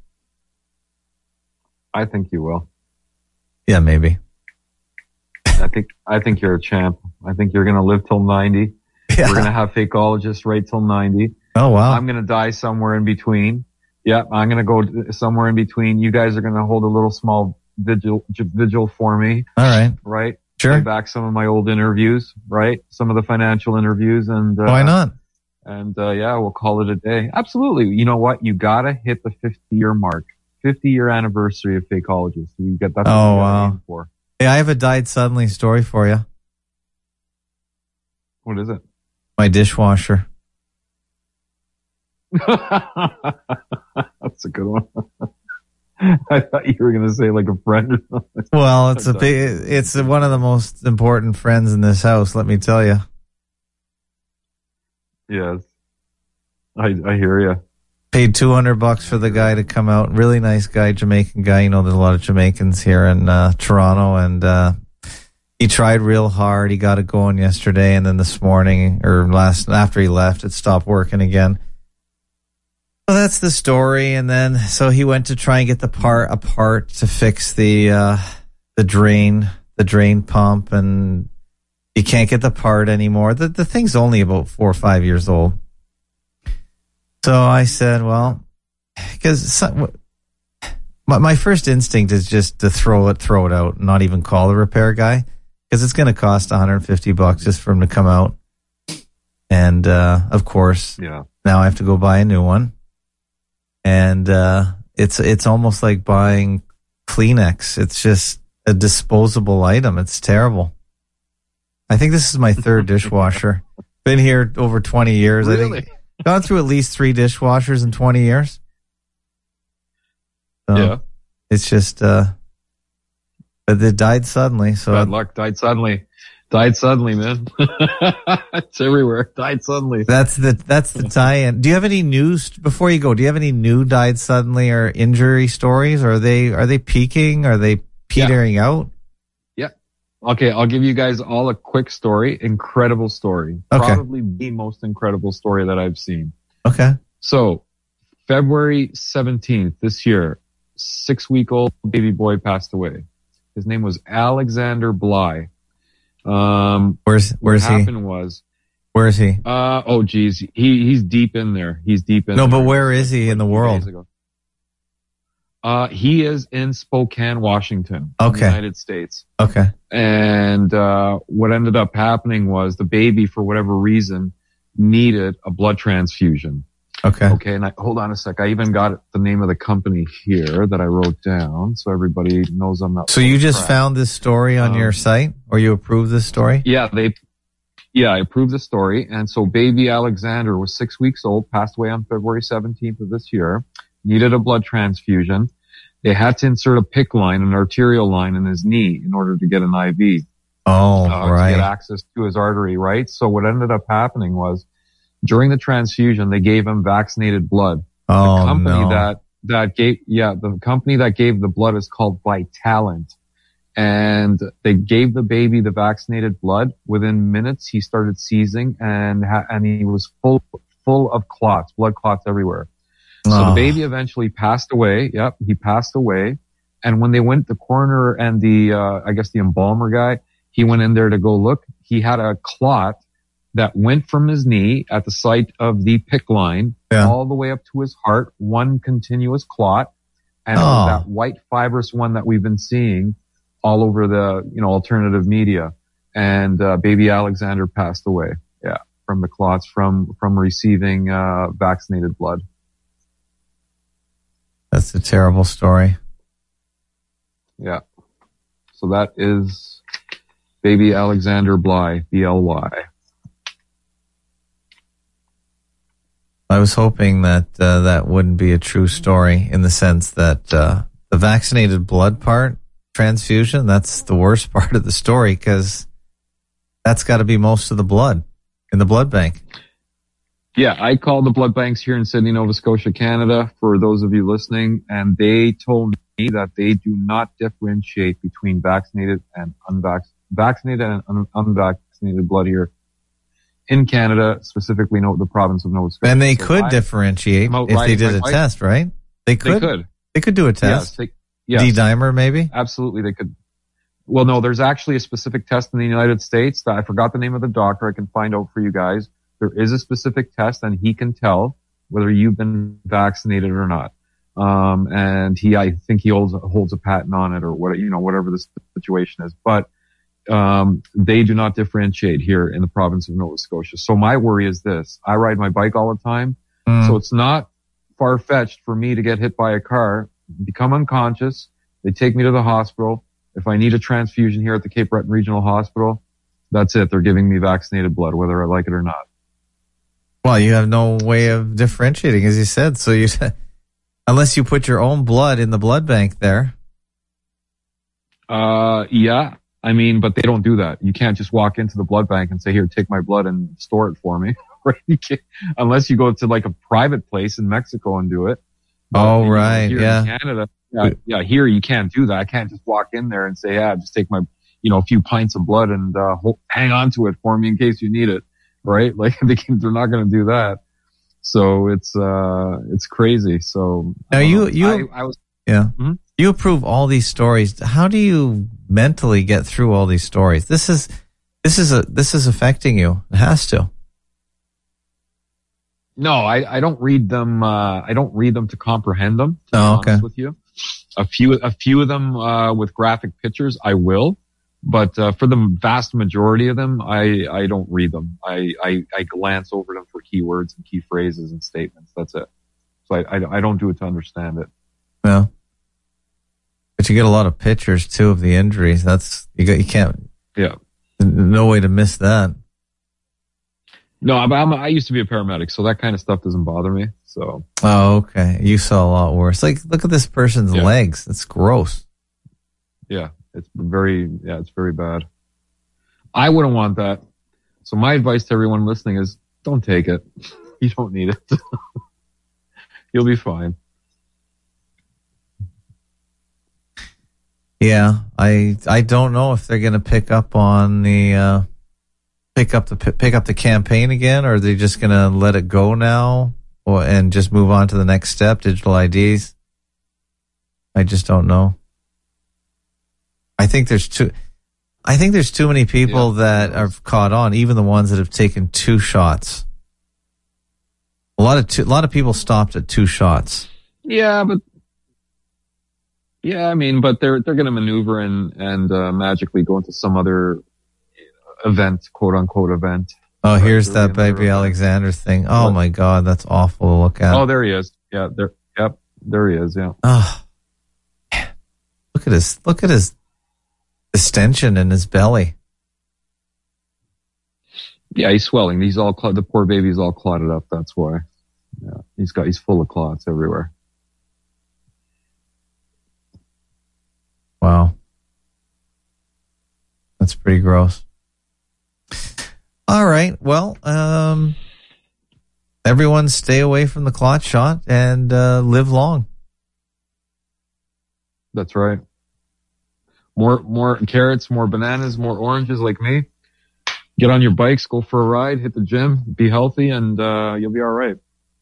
B: I think you will.
A: Yeah, maybe.
B: I think, I think you're a champ. I think you're going to live till ninety. Yeah. We're going to have fakeologists right till ninety.
A: Oh, wow.
B: I'm going to die somewhere in between. Yeah. I'm going to go somewhere in between. You guys are going to hold a little small vigil, vigil for me.
A: All right.
B: Right.
A: Sure.
B: Play back some of my old interviews, right? Some of the financial interviews, and uh,
A: why not?
B: And uh, yeah, we'll call it a day. Absolutely. You know what? You gotta hit the fifty-year mark, fifty-year anniversary of Fakeologists. You get that.
A: Oh wow!
B: For.
A: Hey, I have a died suddenly story for you.
B: What is it?
A: My dishwasher.
B: That's a good one. I thought you were going to say like a friend or something.
A: Well, it's a big, it's one of the most important friends in this house, let me tell you.
B: Yes. I I hear you.
A: Paid two hundred bucks for the guy to come out. Really nice guy, Jamaican guy. You know, there's a lot of Jamaicans here in uh, Toronto, and uh, he tried real hard. He got it going yesterday, and then this morning, or last, after he left, it stopped working again. Well, that's the story. And then, so he went to try and get the part apart to fix the, uh, the drain, the drain pump, and he can't get the part anymore. The, the thing's only about four or five years old. So I said, well, cause my, my first instinct is just to throw it, throw it out, and not even call the repair guy, cause it's going to cost one hundred fifty bucks just for him to come out. And, uh, of course,
B: yeah.
A: Now I have to go buy a new one. And uh, it's it's almost like buying Kleenex. It's just a disposable item. It's terrible. I think this is my third dishwasher. Been here over twenty years.
C: Really?
A: I think gone through at least three dishwashers in twenty years. So
C: yeah.
A: It's just, uh, but it died suddenly. So
C: bad luck. Died suddenly. Died suddenly, man. It's everywhere. Died suddenly.
A: That's the that's the tie-in. Do you have any news before you go? Do you have any new died suddenly or injury stories? Are they are they peaking? Are they petering
C: yeah.
A: out?
C: Yeah. Okay, I'll give you guys all a quick story. Incredible story.
A: Okay.
C: Probably the most incredible story that I've seen.
A: Okay.
C: So, February seventeenth this year, six-week-old baby boy passed away. His name was Alexander Bly. Um,
A: where's where's
C: what
A: he?
C: happened was,
A: where is he?
C: Uh, oh geez, he he's deep in there. He's deep in.
A: No,
C: there.
A: but where is he in the world?
C: Uh, he is in Spokane, Washington, in
A: okay,
C: the United States.
A: Okay.
C: And uh, what ended up happening was the baby, for whatever reason, needed a blood transfusion.
A: Okay.
C: Okay, and I, hold on a sec. I even got the name of the company here that I wrote down, so everybody knows I'm not.
A: So you just
C: crap.
A: found this story on um, your site, or you approved this story?
C: Yeah, they. Yeah, I approved the story, and so baby Alexander was six weeks old, passed away on February seventeenth of this year. Needed a blood transfusion. They had to insert a P I C C line, an arterial line, in his knee in order to get an I V.
A: Oh,
C: uh,
A: right.
C: To get access to his artery, right? So what ended up happening was, during the transfusion, they gave him vaccinated blood.
A: Oh,
C: the company
A: no.
C: that, that gave, yeah, the company that gave the blood is called Vitalant. And they gave the baby the vaccinated blood. Within minutes, he started seizing and ha- and he was full, full of clots, blood clots everywhere. So
A: oh.
C: the baby eventually passed away. Yep, he passed away. And when they went, the coroner and the, uh, I guess the embalmer guy, he went in there to go look. He had a clot that went from his knee at the site of the P I C C line
A: yeah.
C: all the way up to his heart, one continuous clot. And
A: oh.
C: it was that white fibrous one that we've been seeing all over the, you know, alternative media. And, uh, baby Alexander passed away. Yeah. From the clots from, from receiving, uh, vaccinated blood.
A: That's a terrible story.
C: Yeah. So that is baby Alexander Bly, B L Y.
A: I was hoping that uh, that wouldn't be a true story in the sense that uh, the vaccinated blood part, transfusion, that's the worst part of the story because that's got to be most of the blood in the blood bank.
C: Yeah, I called the blood banks here in Sydney, Nova Scotia, Canada, for those of you listening, and they told me that they do not differentiate between vaccinated and unvac- vaccinated and un- unvaccinated blood here in Canada, specifically no, the province of Nova Scotia.
A: And they
C: so
A: could
C: I,
A: differentiate if they did a
C: wife.
A: test, right? They could.
C: They could.
A: They could do a test.
C: Yes, they, yes.
A: D-dimer, maybe?
C: Absolutely, they could. Well, no, there's actually a specific test in the United States that I forgot the name of the doctor. I can find out for you guys. There is a specific test, and he can tell whether you've been vaccinated or not. Um, and he, I think he holds, holds a patent on it, or what, you know, whatever the situation is. But um, they do not differentiate here in the province of Nova Scotia. So my worry is this: I ride my bike all the time,
A: mm.
C: so it's not far fetched for me to get hit by a car, become unconscious. They take me to the hospital. If I need a transfusion here at the Cape Breton Regional Hospital, that's it. They're giving me vaccinated blood, whether I like it or not.
A: Well, you have no way of differentiating, as you said. So you, unless you put your own blood in the blood bank there.
C: Uh, yeah. I mean, but they don't do that. You can't just walk into the blood bank and say, here, take my blood and store it for me. Right? You can't, unless you go to like a private place in Mexico and do it. But,
A: oh,
C: you know,
A: right.
C: Here
A: yeah.
C: in Canada. Yeah, yeah, here you can't do that. I can't just walk in there and say, yeah, just take my, you know, a few pints of blood and, uh, hold, hang on to it for me in case you need it. Right? Like they can, they're not going to do that. So it's, uh, it's crazy. So
A: now you,
C: know,
A: you,
C: I, I was,
A: yeah,
C: mm-hmm.
A: you approve all these stories. How do you mentally get through all these stories? This is, this is a, this is affecting you. It has to.
C: No, I, I don't read them. Uh, I don't read them to comprehend them. To
A: oh,
C: be
A: okay.
C: honest with you, a few, a few of them uh, with graphic pictures, I will. But uh, for the vast majority of them, I, I don't read them. I, I, I glance over them for keywords and key phrases and statements. That's it. So I, I, I don't do it to understand it.
A: Well, but you get a lot of pictures too of the injuries. That's you got. You can't.
C: Yeah.
A: No way to miss that.
C: No, I'm, I'm, I used to be a paramedic, so that kind of stuff doesn't bother me. So.
A: Oh, okay. You saw a lot worse. Like, look at this person's
C: yeah.
A: legs. That's gross.
C: Yeah, it's very, yeah, it's very bad. I wouldn't want that. So my advice to everyone listening is don't take it. You don't need it. You'll be fine.
A: Yeah, I I don't know if they're going to pick up on the uh, pick up the pick up the campaign again, or are they just going to let it go now, or and just move on to the next step, digital I Ds? I just don't know. I think there's too. I think there's too many people yeah. that are caught on, even the ones that have taken two shots. A lot of two, a lot of people stopped at two shots.
C: Yeah, but yeah, I mean, but they're they're going to maneuver and and uh, magically go into some other event, quote unquote event.
A: Oh, here's that baby Alexander thing. Oh, what? My God, that's awful to look at.
C: Oh, there he is. Yeah, there. Yep, there he is. Yeah.
A: Oh, look at his look at his distension in his belly.
C: Yeah, he's swelling. He's all the poor baby's all clotted up. That's why. Yeah, he's got he's full of clots everywhere.
A: Wow, that's pretty gross. All right. Well, um, everyone stay away from the clot shot and uh, live long.
C: That's right. More, more carrots, more bananas, more oranges like me. Get on your bikes, go for a ride, hit the gym, be healthy, and uh, you'll be all right.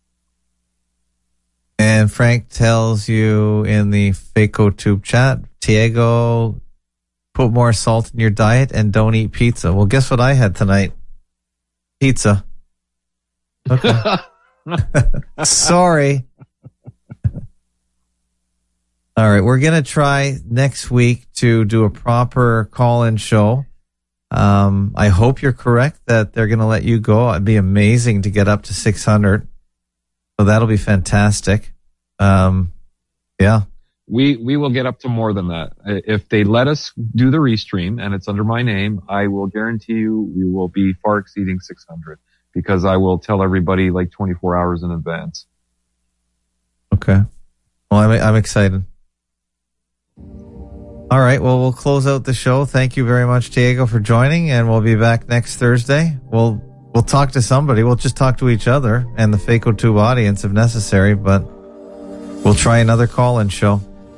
A: And Frank tells you in the FakeoTube chat, Tiago, put more salt in your diet and don't eat pizza. Well, guess what I had tonight? Pizza. Okay. Sorry. All right. We're going to try next week to do a proper call-in show. Um, I hope you're correct that they're going to let you go. It'd be amazing to get up to six hundred. So that'll be fantastic. Um, yeah.
C: We, we will get up to more than that. If they let us do the restream and it's under my name, I will guarantee you we will be far exceeding six hundred because I will tell everybody like twenty-four hours in advance.
A: Okay. Well, I'm, I'm excited. All right. Well, we'll close out the show. Thank you very much, Diego, for joining, and we'll be back next Thursday. We'll, we'll talk to somebody. We'll just talk to each other and the FakeoTube audience if necessary, but we'll try another call-in show.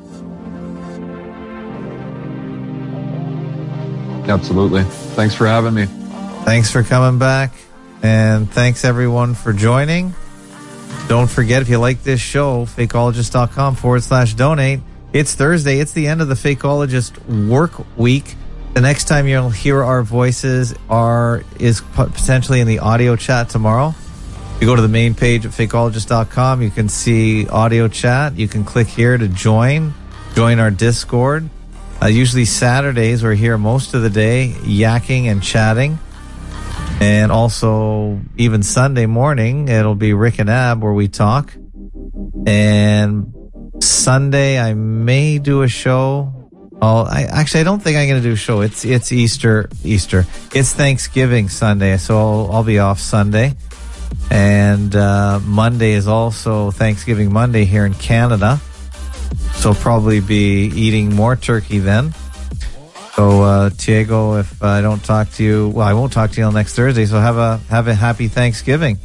C: Absolutely. Thanks for having me.
A: Thanks for coming back. And thanks everyone for joining. Don't forget, if you like this show, fakeologist.com forward slash donate. It's Thursday. It's the end of the Fakeologist work week. The next time you'll hear our voices are is potentially in the audio chat tomorrow. If you go to the main page at fakeologist dot com, you can see audio chat. You can click here to join, join our Discord. Uh, usually Saturdays, we're here most of the day, yakking and chatting. And also, even Sunday morning, it'll be Rick and Ab where we talk. And Sunday, I may do a show. Oh, I actually, I don't think I'm going to do a show. It's it's Easter. Easter. It's Thanksgiving Sunday, so I'll, I'll be off Sunday. And uh, Monday is also Thanksgiving Monday here in Canada. So I'll probably be eating more turkey then. So, uh, Diego, if I don't talk to you, well, I won't talk to you until next Thursday. So have a, have a happy Thanksgiving.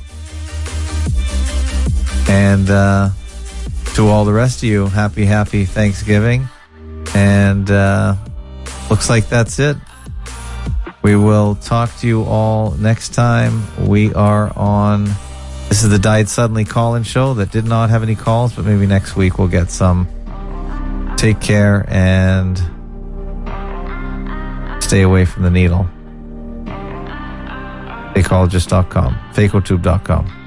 A: And, uh, to all the rest of you, happy, happy Thanksgiving. And, uh, looks like that's it. We will talk to you all next time. We are on, this is the Died Suddenly call-in show that did not have any calls, but maybe next week we'll get some. Take care and stay away from the needle. Fakeologist dot com. Fakeotube dot com.